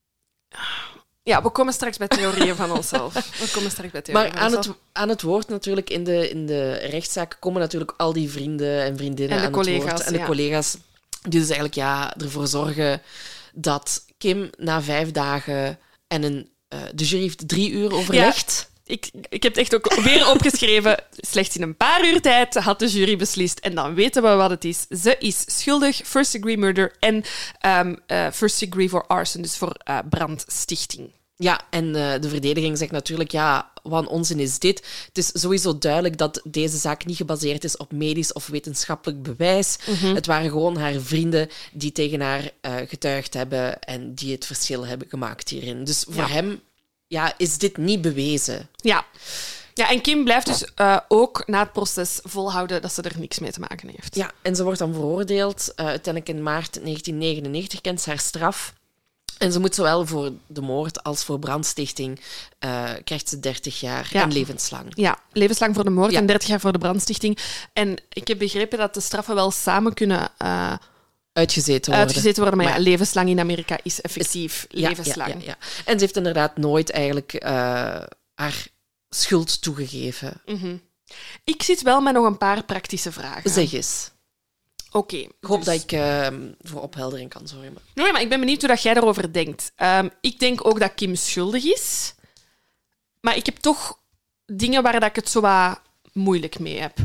Ja, we komen straks bij theorieën van onszelf. Maar aan het woord natuurlijk, in de rechtszaak komen natuurlijk al die vrienden en vriendinnen en de aan collega's, het woord. En de collega's die dus eigenlijk ervoor zorgen dat Kim na 5 dagen en de jury heeft 3 uur overlegd. Ja, ik heb het echt ook weer opgeschreven. Slechts in een paar uur tijd had de jury beslist. En dan weten we wat het is. Ze is schuldig, first-degree murder en first-degree for arson, dus voor brandstichting. Ja, en de verdediging zegt natuurlijk, ja, wat een onzin is dit. Het is sowieso duidelijk dat deze zaak niet gebaseerd is op medisch of wetenschappelijk bewijs. Het waren gewoon haar vrienden die tegen haar getuigd hebben en die het verschil hebben gemaakt hierin. Dus voor hem is dit niet bewezen. Ja. Ja, en Kim blijft dus ook na het proces volhouden dat ze er niks mee te maken heeft. Ja, en ze wordt dan veroordeeld. Uiteindelijk in maart 1999 kent ze haar straf. En ze moet zowel voor de moord als voor brandstichting krijgt ze 30 jaar en levenslang. Ja, levenslang voor de moord en 30 jaar voor de brandstichting. En ik heb begrepen dat de straffen wel samen kunnen... Uitgezeten worden. Maar levenslang in Amerika is effectief levenslang. Ja. En ze heeft inderdaad nooit eigenlijk haar schuld toegegeven. Ik zit wel met nog een paar praktische vragen. Zeg eens. Oké. Ik hoop dat ik voor opheldering kan zorgen. Nee, maar ik ben benieuwd hoe dat jij daarover denkt. Ik denk ook dat Kim schuldig is. Maar ik heb toch dingen waar dat ik het zo wat moeilijk mee heb.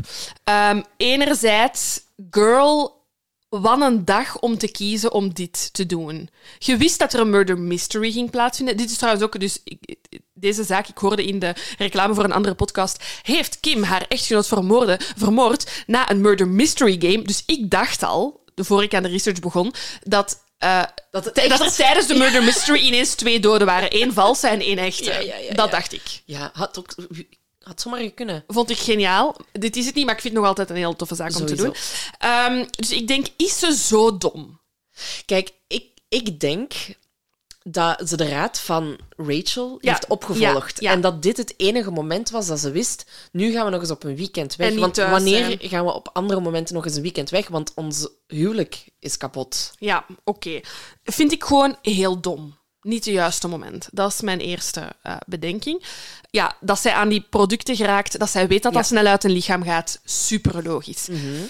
Enerzijds, girl... Wat een dag om te kiezen om dit te doen. Je wist dat er een murder mystery ging plaatsvinden. Dit is trouwens ook... Dus deze zaak, ik hoorde in de reclame voor een andere podcast... Heeft Kim haar echtgenoot vermoord na een murder mystery game? Dus ik dacht al, voor ik aan de research begon... Dat er tijdens de murder mystery ineens 2 doden waren. 1 valse en 1 echte. Dat dacht ik. Ja, had zomaar kunnen. Vond ik geniaal. Dit is het niet, maar ik vind het nog altijd een heel toffe zaak om te doen. Dus ik denk, is ze zo dom? Kijk, ik denk dat ze de raad van Rachel heeft opgevolgd. En dat dit het enige moment was dat ze wist, nu gaan we nog eens op een weekend weg. Want wanneer gaan we op andere momenten nog eens een weekend weg? Want ons huwelijk is kapot. Ja, oké. Vind ik gewoon heel dom. Niet het juiste moment. Dat is mijn eerste bedenking. Ja, dat zij aan die producten geraakt, dat zij weet dat dat snel uit een lichaam gaat, super logisch.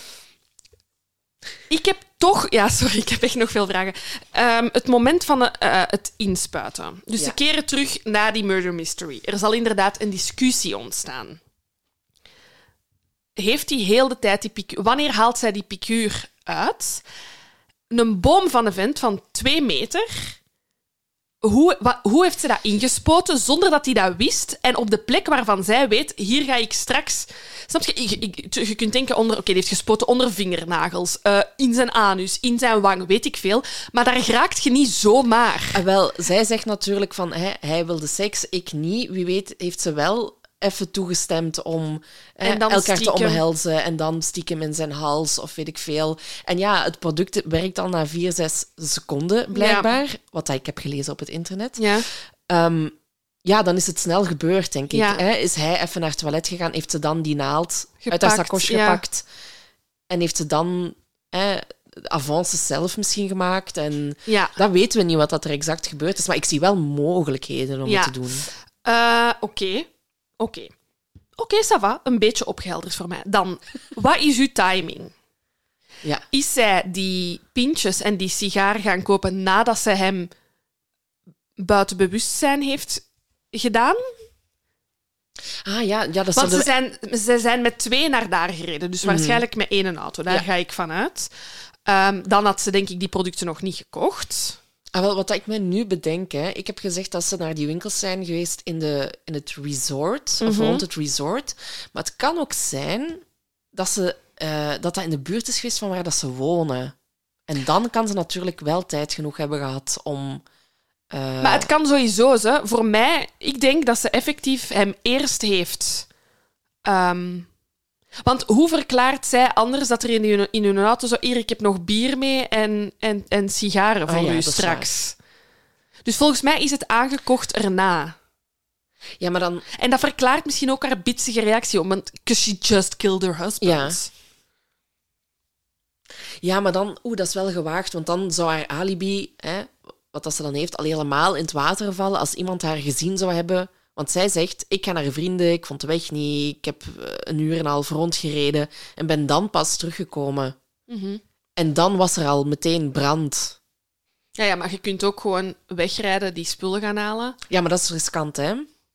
Ik heb toch... Ja, sorry, ik heb echt nog veel vragen. Het moment van het inspuiten. Dus ze keren terug naar die murder mystery. Er zal inderdaad een discussie ontstaan. Heeft hij heel de tijd die piqûre... Wanneer haalt zij die piqûre uit? Een boom van een vent van 2 meter... Hoe heeft ze dat ingespoten zonder dat hij dat wist? En op de plek waarvan zij weet, hier ga ik straks... Snap je? Je kunt denken, die heeft gespoten onder vingernagels, in zijn anus, in zijn wang, weet ik veel. Maar daar geraakt je niet zomaar. Wel, zij zegt natuurlijk van, hij wilde seks, ik niet. Wie weet heeft ze wel even toegestemd om elkaar te omhelzen en dan stiekem in zijn hals of weet ik veel. En ja, het product werkt al na 4-6 seconden, blijkbaar. Wat ik heb gelezen op het internet. Ja, dan is het snel gebeurd, denk ik. Is hij even naar het toilet gegaan, heeft ze dan die naald uit haar sakos gepakt en heeft ze dan avances zelf misschien gemaakt. En dat weten we niet wat er exact gebeurd is, maar ik zie wel mogelijkheden om het te doen. Oké, ça va. Een beetje opgehelderd voor mij. Dan, wat is uw timing? Ja. Is zij die pintjes en die sigaar gaan kopen nadat ze hem buiten bewustzijn heeft gedaan? Ah ja, dat Want zullen ze zijn met 2 naar daar gereden. Dus waarschijnlijk met 1 auto. Daar ga ik van uit. Dan had ze denk ik die producten nog niet gekocht. Wel, wat ik me nu bedenk, hè. Ik heb gezegd dat ze naar die winkels zijn geweest in het resort, of rond het resort. Maar het kan ook zijn dat dat in de buurt is geweest van waar dat ze wonen. En dan kan ze natuurlijk wel tijd genoeg hebben gehad om... Maar het kan sowieso, hè. Voor mij, ik denk dat ze effectief hem eerst heeft... Want hoe verklaart zij anders dat er in hun auto zo... Hier, ik heb nog bier mee en sigaren voor u straks. Dus volgens mij is het aangekocht erna. Ja, maar dan... En dat verklaart misschien ook haar bitsige reactie. Want because she just killed her husband. Ja, maar dan... dat is wel gewaagd, want dan zou haar alibi... wat dat ze dan heeft, al helemaal in het water vallen als iemand haar gezien zou hebben. Want zij zegt, ik ga naar vrienden, ik vond de weg niet, ik heb 1 uur en een half rondgereden en ben dan pas teruggekomen. En dan was er al meteen brand. Ja, maar je kunt ook gewoon wegrijden, die spullen gaan halen. Ja, maar dat is riskant, hè?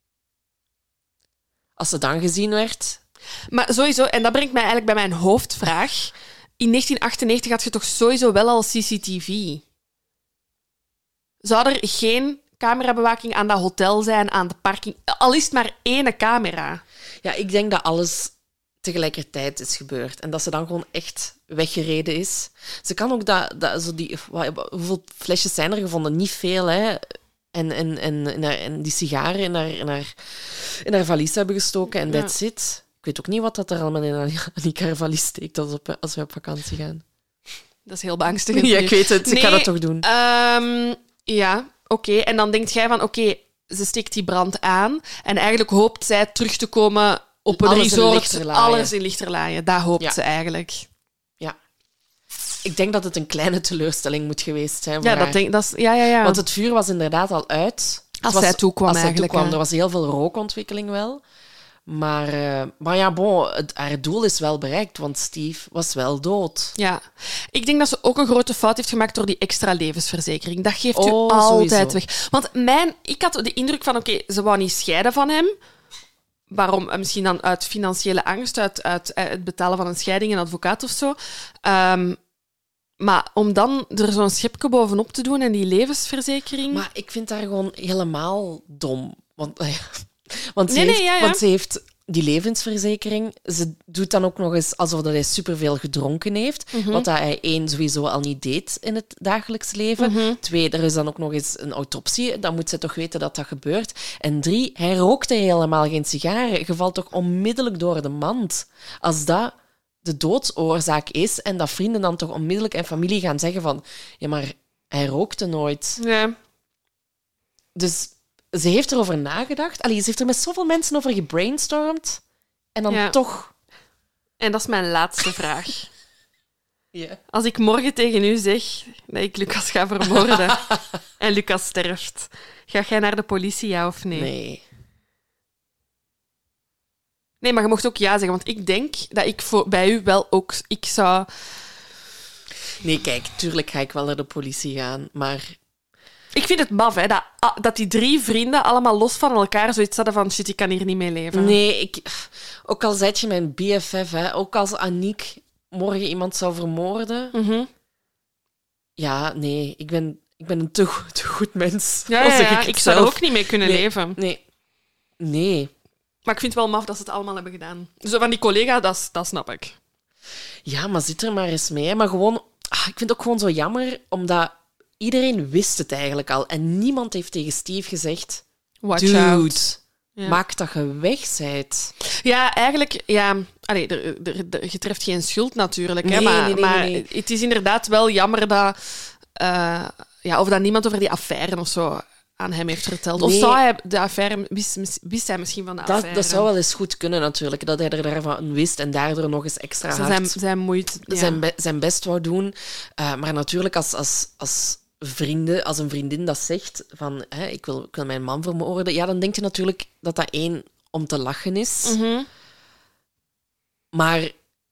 Als ze dan gezien werd... Maar sowieso, en dat brengt mij eigenlijk bij mijn hoofdvraag. In 1998 had je toch sowieso wel al CCTV? Zou er geen camerabewaking aan dat hotel zijn, aan de parking? Al is het maar 1 camera. Ja, ik denk dat alles tegelijkertijd is gebeurd. En dat ze dan gewoon echt weggereden is. Ze kan ook hoeveel flesjes zijn er gevonden? Niet veel, hè? En die sigaren in haar valies hebben gestoken en that's it. Ik weet ook niet wat dat er allemaal in haar valies steekt als we op vakantie gaan. Dat is heel beangstigend. Ja, ik weet het. Ik ga dat toch doen. Ja, oké. En dan denkt jij van, oké, ze steekt die brand aan en eigenlijk hoopt zij terug te komen op een resort. Alles in Lichterlaaien. Dat hoopt ze eigenlijk. Ja. Ik denk dat het een kleine teleurstelling moet geweest zijn voor haar. Ja. Want het vuur was inderdaad al uit. Als zij toekwam eigenlijk. Er was heel veel rookontwikkeling wel. Maar ja, haar doel is wel bereikt, want Steve was wel dood. Ja. Ik denk dat ze ook een grote fout heeft gemaakt door die extra levensverzekering. Dat geeft u altijd weg. Want ik had de indruk van, oké, ze wou niet scheiden van hem. Waarom? Misschien dan uit financiële angst, uit het betalen van een scheiding, een advocaat of zo. Maar om dan er zo'n schepje bovenop te doen en die levensverzekering... Maar ik vind haar gewoon helemaal dom. Want ze heeft die levensverzekering. Ze doet dan ook nog eens alsof hij superveel gedronken heeft. Wat hij 1 sowieso al niet deed in het dagelijks leven. 2, er is dan ook nog eens een autopsie. Dan moet ze toch weten dat dat gebeurt. En 3, hij rookte helemaal geen sigaren. Je valt toch onmiddellijk door de mand. Als dat de doodsoorzaak is en dat vrienden dan toch onmiddellijk en familie gaan zeggen van... Ja, maar hij rookte nooit. Ja. Dus... Ze heeft erover nagedacht. Ze heeft er met zoveel mensen over gebrainstormd. En dan toch... En dat is mijn laatste vraag. Ja. Als ik morgen tegen u zeg dat ik Lucas ga vermoorden en Lucas sterft, ga jij naar de politie, ja of nee? Nee. Nee, maar je mocht ook ja zeggen, want ik denk dat ik bij u wel ook... Ik zou... Nee, kijk, tuurlijk ga ik wel naar de politie gaan, maar... Ik vind het maf, hè, dat die 3 vrienden allemaal los van elkaar zoiets hadden van shit, ik kan hier niet mee leven. Nee, ook al zijt je mijn BFF, hè, ook als Aniek morgen iemand zou vermoorden... Ja, nee, ik ben een te goed mens. Ja, ik zou er ook niet mee kunnen leven. Nee. Maar ik vind het wel maf dat ze het allemaal hebben gedaan. Zo van die collega, dat snap ik. Ja, maar zit er maar eens mee. Hè. Maar gewoon... ik vind het ook gewoon zo jammer, omdat... Iedereen wist het eigenlijk al. En niemand heeft tegen Steve gezegd... Watch out. Ja. Maak dat je weg bent. Ja, eigenlijk... Ja, je treft geen schuld natuurlijk. Nee, hè, maar nee. Het is inderdaad wel jammer dat... of dat niemand over die affaire of zo aan hem heeft verteld. Of zou hij de affaire... Wist hij misschien van de affaire? Dat zou wel eens goed kunnen natuurlijk. Dat hij er daarvan wist en daardoor nog eens extra hard... Zijn moeite... Zijn best wou doen. Maar natuurlijk als vrienden, als een vriendin dat zegt van ik wil mijn man vermoorden, ja, dan denk je natuurlijk dat 1 om te lachen is. Maar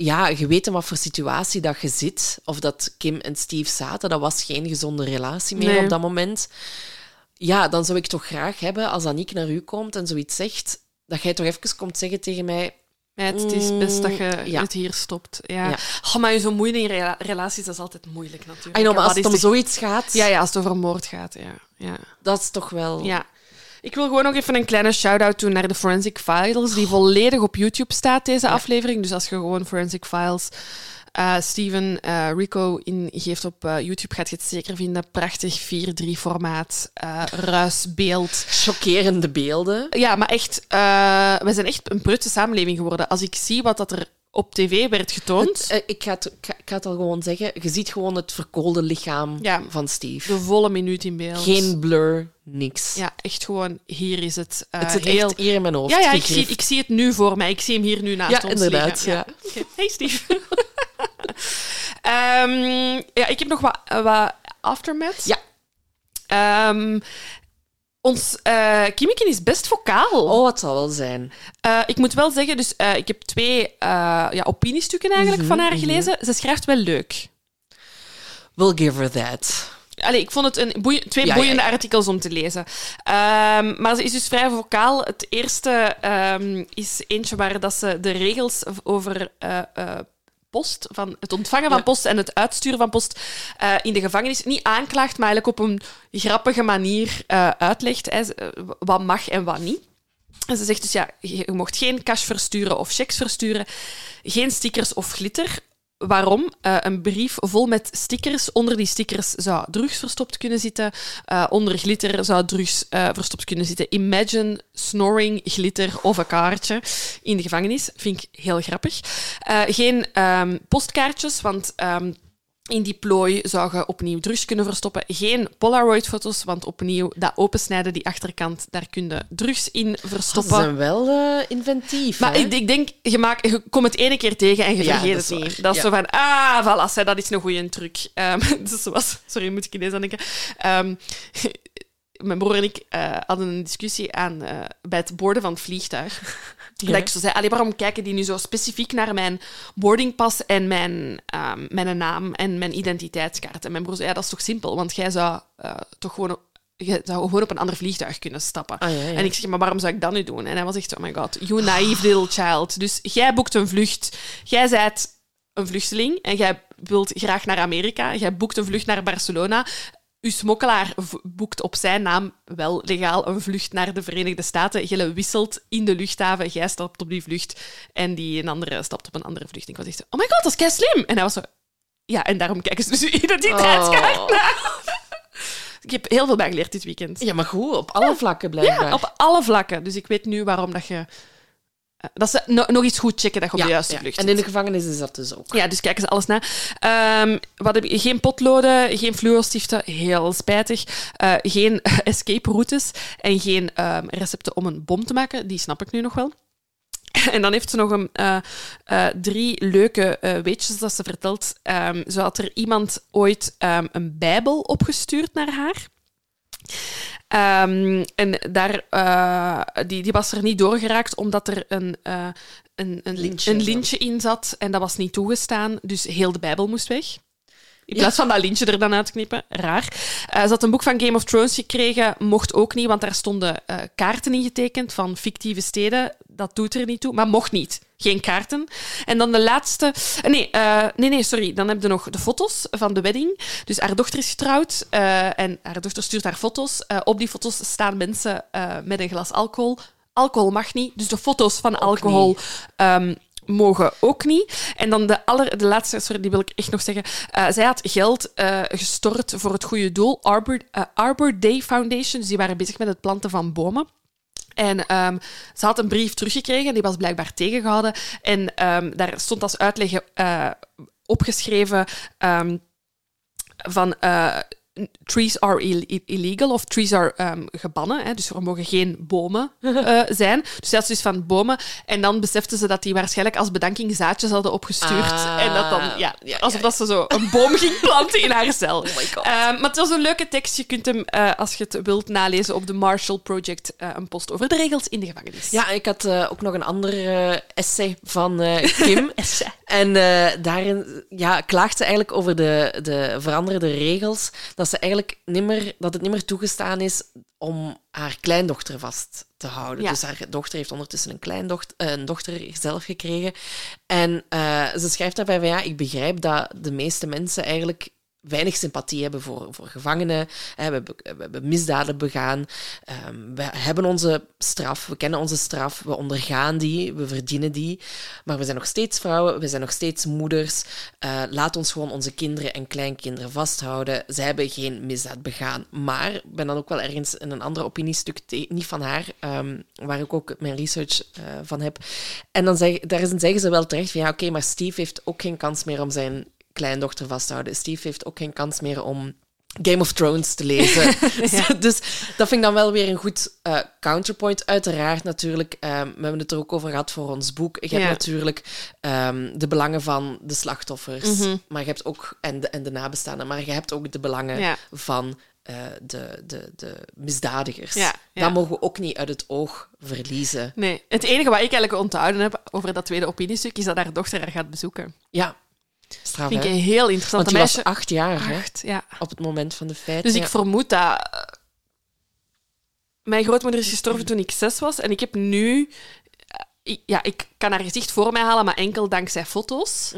ja, je weet in wat voor situatie dat je zit. Of dat Kim en Steve zaten. Dat was geen gezonde relatie meer op dat moment. Ja, dan zou ik toch graag hebben, als Aniek naar u komt en zoiets zegt, dat jij toch even komt zeggen tegen mij... Meid, het is best dat je het hier stopt. Ja. Oh, maar zo'n moeilijke relaties, dat is altijd moeilijk natuurlijk. Maar als het om zoiets gaat... Ja, als het over moord gaat, ja. Dat is toch wel... Ja. Ik wil gewoon nog even een kleine shout-out doen naar de Forensic Files, die volledig op YouTube staat, deze aflevering. Dus als je gewoon Forensic Files... Steven Rico ingeeft op YouTube, gaat je het zeker vinden. Prachtig 4:3-formaat, ruisbeeld. Chockerende beelden. Ja, maar echt, we zijn echt een preutse samenleving geworden. Als ik zie wat dat er op tv werd getoond... Ik ga het al gewoon zeggen. Je ziet gewoon het verkoolde lichaam van Steve. De volle minuut in beeld. Geen blur, niks. Ja, echt gewoon, hier is het. Het zit echt hier in mijn hoofd. Ja, ik zie het nu voor mij. Ik zie hem hier nu naast ons inderdaad, liggen. Ja, inderdaad. Ja. Hey, Steve. Ik heb nog wat aftermath. Ja. Ons Kimmeken is best vocaal. Oh, het zal wel zijn. Ik moet wel zeggen, dus ik heb 2 opiniestukken eigenlijk van haar gelezen. Ze schrijft wel leuk. We'll give her that. Allee, ik vond het twee boeiende artikels om te lezen. Maar ze is dus vrij vocaal. Het eerste is eentje waar dat ze de regels over... post, van het ontvangen van post en het uitsturen van post in de gevangenis niet aanklaagt, maar eigenlijk op een grappige manier uitlegt wat mag en wat niet. En ze zegt dus, je mocht geen cash versturen of checks versturen, geen stickers of glitter. Waarom? Een brief vol met stickers. Onder die stickers zou drugs verstopt kunnen zitten. Onder glitter zou drugs verstopt kunnen zitten. Imagine snoring, glitter of een kaartje in de gevangenis. Vind ik heel grappig. Geen postkaartjes, want... in die plooi zou je opnieuw drugs kunnen verstoppen. Geen Polaroid-foto's, want opnieuw dat opensnijden, die achterkant, daar kun je drugs in verstoppen. Ze zijn wel inventief. Maar hè? ik denk, je komt het ene keer tegen en je vergeet het niet. Dat is zo van, voilà, dat is een goeie truc. Dus sorry, moet ik ineens aan denken. Mijn broer en ik hadden een discussie bij het boorden van het vliegtuig. Ja. Dat ik zo zei, waarom kijken die nu zo specifiek naar mijn boardingpas en mijn naam en mijn identiteitskaart? En mijn broer zei, dat is toch simpel, want jij zou toch gewoon... Je zou gewoon op een ander vliegtuig kunnen stappen. En ik zeg, maar waarom zou ik dat nu doen? En hij was echt, oh my god, you naive little child. Dus jij boekt een vlucht. Jij bent een vluchteling en jij wilt graag naar Amerika. Jij boekt een vlucht naar Barcelona. Uw smokkelaar boekt op zijn naam wel legaal een vlucht naar de Verenigde Staten. Jij wisselt in de luchthaven, jij stapt op die vlucht en die een andere stapt op een andere vlucht. Ik was echt zo, oh my god, dat is kei slim. En hij was zo, ja, en daarom kijken ze dus uw identiteitskaart na. Ik heb heel veel bijgeleerd dit weekend. Ja, maar goed, op alle vlakken blijkbaar. Ja, op alle vlakken. Dus ik weet nu waarom dat je... Dat ze nog iets goed checken dat je op de juiste vlucht zit. En in de gevangenis is dat dus ook. Ja, dus kijken ze alles na. Wat heb je? Geen potloden, geen fluorstiften, heel spijtig. Geen escape routes en geen recepten om een bom te maken. Die snap ik nu nog wel. En dan heeft ze nog 3 leuke weetjes dat ze vertelt. Zo had er iemand ooit een bijbel opgestuurd naar haar. En daar, die was er niet doorgeraakt omdat er een lintje in zat en dat was niet toegestaan. Dus heel de bijbel moest weg. In plaats van dat lintje er dan uitknippen. Raar. Ze had een boek van Game of Thrones gekregen. Mocht ook niet, want daar stonden kaarten in getekend van fictieve steden. Dat doet er niet toe, maar mocht niet. Geen kaarten. En dan de laatste... Nee, sorry. Dan heb je nog de foto's van de wedding. Dus haar dochter is getrouwd en haar dochter stuurt haar foto's. Op die foto's staan mensen met een glas alcohol. Alcohol mag niet, dus de foto's van alcohol... mogen ook niet. En dan de laatste, sorry, die wil ik echt nog zeggen. Zij had geld gestort voor het goede doel. Arbor Day Foundation. Dus die waren bezig met het planten van bomen. En ze had een brief teruggekregen, die was blijkbaar tegengehouden. En daar stond als uitleg opgeschreven van... trees are illegal of trees are gebannen. Hè, dus er mogen geen bomen zijn. Dus dat is dus van bomen. En dan beseften ze dat die waarschijnlijk als bedanking zaadjes hadden opgestuurd. En dat dan, alsof dat ze zo een boom ging planten in haar cel. Oh my God. Maar het was een leuke tekst. Je kunt hem, als je het wilt, nalezen op de Marshall Project. Een post over de regels in de gevangenis. Ja, ik had ook nog een ander essay van Kim. En daarin klaagt ze eigenlijk over de veranderde regels, dat het niet meer toegestaan is om haar kleindochter vast te houden. Ja. Dus haar dochter heeft ondertussen een dochter zelf gekregen. En ze schrijft daarbij van, ik begrijp dat de meeste mensen eigenlijk weinig sympathie hebben voor gevangenen. We hebben misdaden begaan. We hebben onze straf. We kennen onze straf. We ondergaan die. We verdienen die. Maar we zijn nog steeds vrouwen. We zijn nog steeds moeders. Laat ons gewoon onze kinderen en kleinkinderen vasthouden. Zij hebben geen misdaad begaan. Maar ik ben dan ook wel ergens in een ander opiniestuk, niet van haar, waar ik ook mijn research van heb. En dan zeggen ze wel terecht van, oké, maar Steve heeft ook geen kans meer om zijn kleindochter vasthouden. Steve heeft ook geen kans meer om Game of Thrones te lezen. Ja. Dus dat vind ik dan wel weer een goed counterpoint. Uiteraard natuurlijk, we hebben het er ook over gehad voor ons boek. Je hebt natuurlijk de belangen van de slachtoffers, maar je hebt ook, en de nabestaanden, maar je hebt ook de belangen van de misdadigers. Ja. Dat mogen we ook niet uit het oog verliezen. Nee, het enige wat ik eigenlijk onthouden heb over dat tweede opiniestuk is dat haar dochter haar gaat bezoeken. Ja. Straf, Vind ik hè? heel interessant. Want die was 8 jaar, hè? 8, ja. Op het moment van de feiten. Dus ik vermoed dat... Mijn grootmoeder is gestorven toen ik 6 was. En ik heb nu... ik kan haar gezicht voor mij halen, maar enkel dankzij foto's.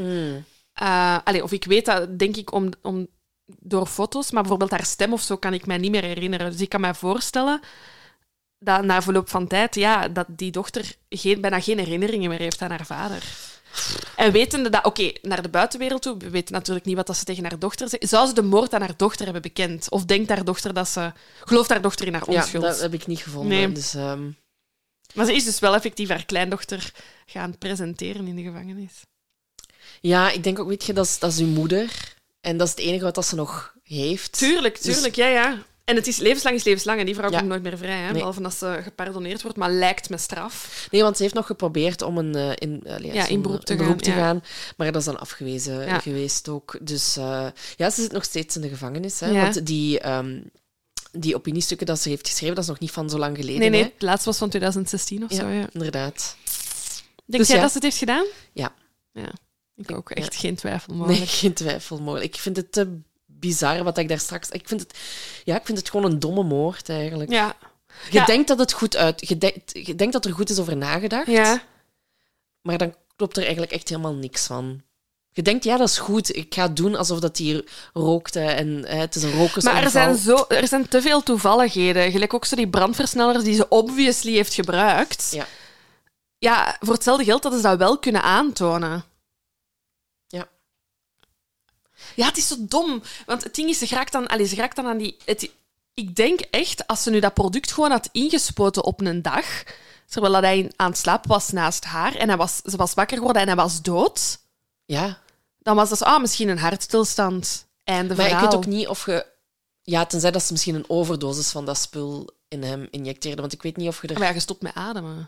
Of ik weet dat, denk ik, door foto's. Maar bijvoorbeeld haar stem of zo kan ik mij niet meer herinneren. Dus ik kan mij voorstellen dat na verloop van tijd... dat die dochter bijna geen herinneringen meer heeft aan haar vader. En wetende dat, naar de buitenwereld toe, we weten natuurlijk niet wat ze tegen haar dochter zegt, zou ze de moord aan haar dochter hebben bekend? Of denkt haar dochter gelooft haar dochter in haar onschuld? Ja, dat heb ik niet gevonden. Nee. Dus, Maar ze is dus wel effectief haar kleindochter gaan presenteren in de gevangenis. ja, ik denk ook, weet je, dat is uw moeder. En dat is het enige wat ze nog heeft. Tuurlijk, Dus- ja. En het is levenslang en die vrouw Ja. komt nooit meer vrij, hè? Nee. Behalve als ze gepardoneerd wordt, maar lijkt met straf. Nee, want ze heeft nog geprobeerd om in beroep te gaan. Maar dat is dan afgewezen geweest ook. Dus ze zit nog steeds in de gevangenis. Hè? Ja. Want die opiniestukken dat ze heeft geschreven, dat is nog niet van zo lang geleden. Nee, Hè? het laatste was van 2016 of zo, ja. Inderdaad. Denk Dus jij ja. dat ze het heeft gedaan? Ja. Ja. Ik ook. Echt geen twijfel Nee, mogelijk. geen twijfel mogelijk. Ik vind het te bizar wat ik daar straks... Ik vind het gewoon een domme moord, eigenlijk. Ja. Je Ja. denkt dat het goed uit... Je denkt dat er goed is over nagedacht, Ja. maar dan klopt er eigenlijk echt helemaal niks van. Je denkt, dat is goed. Ik ga het doen alsof dat hier rookte en het is een rokersongeval. Maar er zijn te veel toevalligheden. Gelijk ook zo die brandversnellers die ze obviously heeft gebruikt. Ja. Ja, voor hetzelfde geld hadden ze dat wel kunnen aantonen. Ja. Ja, het is zo dom. Want het ding is, ze geraakt dan aan die... Ik denk echt, als ze nu dat product gewoon had ingespoten op een dag, terwijl hij aan het slapen was naast haar, en ze was wakker geworden en hij was dood, Ja. dan was dat zo, misschien een hartstilstand. Einde Maar verhaal. ik weet ook niet of je... Ja, tenzij dat ze misschien een overdosis van dat spul in hem injecteerden. Want ik weet niet of je er... Maar ja, gestopt met ademen.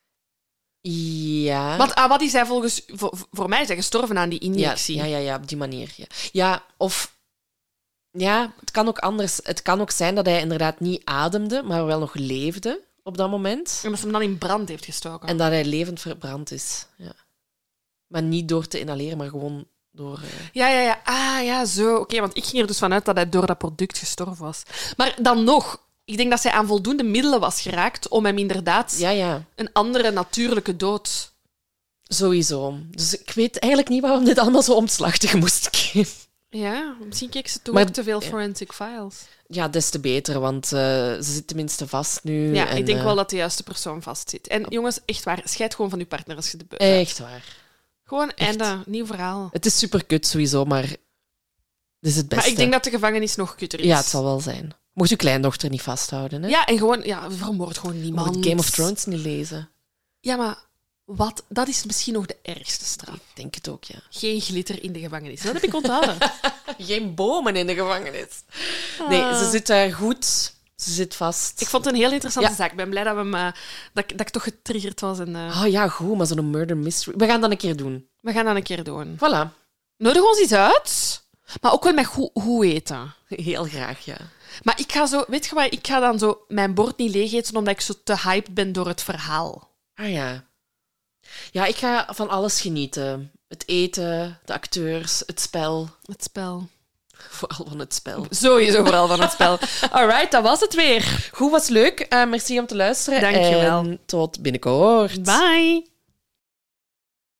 Ja. Want wat is hij volgens... Voor mij is hij gestorven aan die injectie. Ja, op die manier. Ja, of... Ja, het kan ook anders. Het kan ook zijn dat hij inderdaad niet ademde, maar wel nog leefde op dat moment. En dat ze hem dan in brand heeft gestoken. En dat hij levend verbrand is. Ja. Maar niet door te inhaleren, maar gewoon door... Ja. Ah, ja, zo. Oké, want ik ging er dus vanuit dat hij door dat product gestorven was. Maar dan nog, ik denk dat zij aan voldoende middelen was geraakt om hem inderdaad Ja. een andere natuurlijke dood... Sowieso. Dus ik weet eigenlijk niet waarom dit allemaal zo omslachtig moest gaan. Ja, misschien keek ze Maar- ook te veel forensic files. Ja, des te beter, want ze zit tenminste vast nu. Ja, en, ik denk wel dat de juiste persoon vastzit. En jongens, echt waar, scheid gewoon van je partner als je de beurt hebt. Echt waar. Gewoon echt. einde, nieuw verhaal. Het is super kut sowieso, maar dit is het beste. Maar ik denk dat de gevangenis nog kutter is. Ja, het zal wel zijn. Mocht je kleindochter niet vasthouden, hè? Ja, en gewoon, vermoord gewoon Je niemand. moet Game of Thrones niet lezen. Ja, maar wat? Dat is misschien nog de ergste straf. Ik denk het ook, ja. Geen glitter in de gevangenis. Dat heb ik onthouden. Geen bomen in de gevangenis. Nee, ze zit daar goed. Ze zit vast. Ik vond het een heel interessante Ja. zaak. Ik ben blij dat ik toch getriggerd was. En, Oh ja, goed, maar zo'n murder mystery. We gaan dat een keer doen. we gaan dat een keer doen. Voilà. Nodig ons iets uit. Maar ook wel met goed eten. Heel graag, ja. Maar ik ga zo... Weet je wat? Ik ga dan zo mijn bord niet leeg eten, omdat ik zo te hyped ben door het verhaal. Ah ja. Ja, ik ga van alles genieten. Het eten, de acteurs, het spel. Het spel. Vooral van het spel. Sowieso vooral van het spel. Alright, dat was het weer. Goed, was leuk. Merci om te luisteren. Dank je wel. En tot binnenkort. Bye.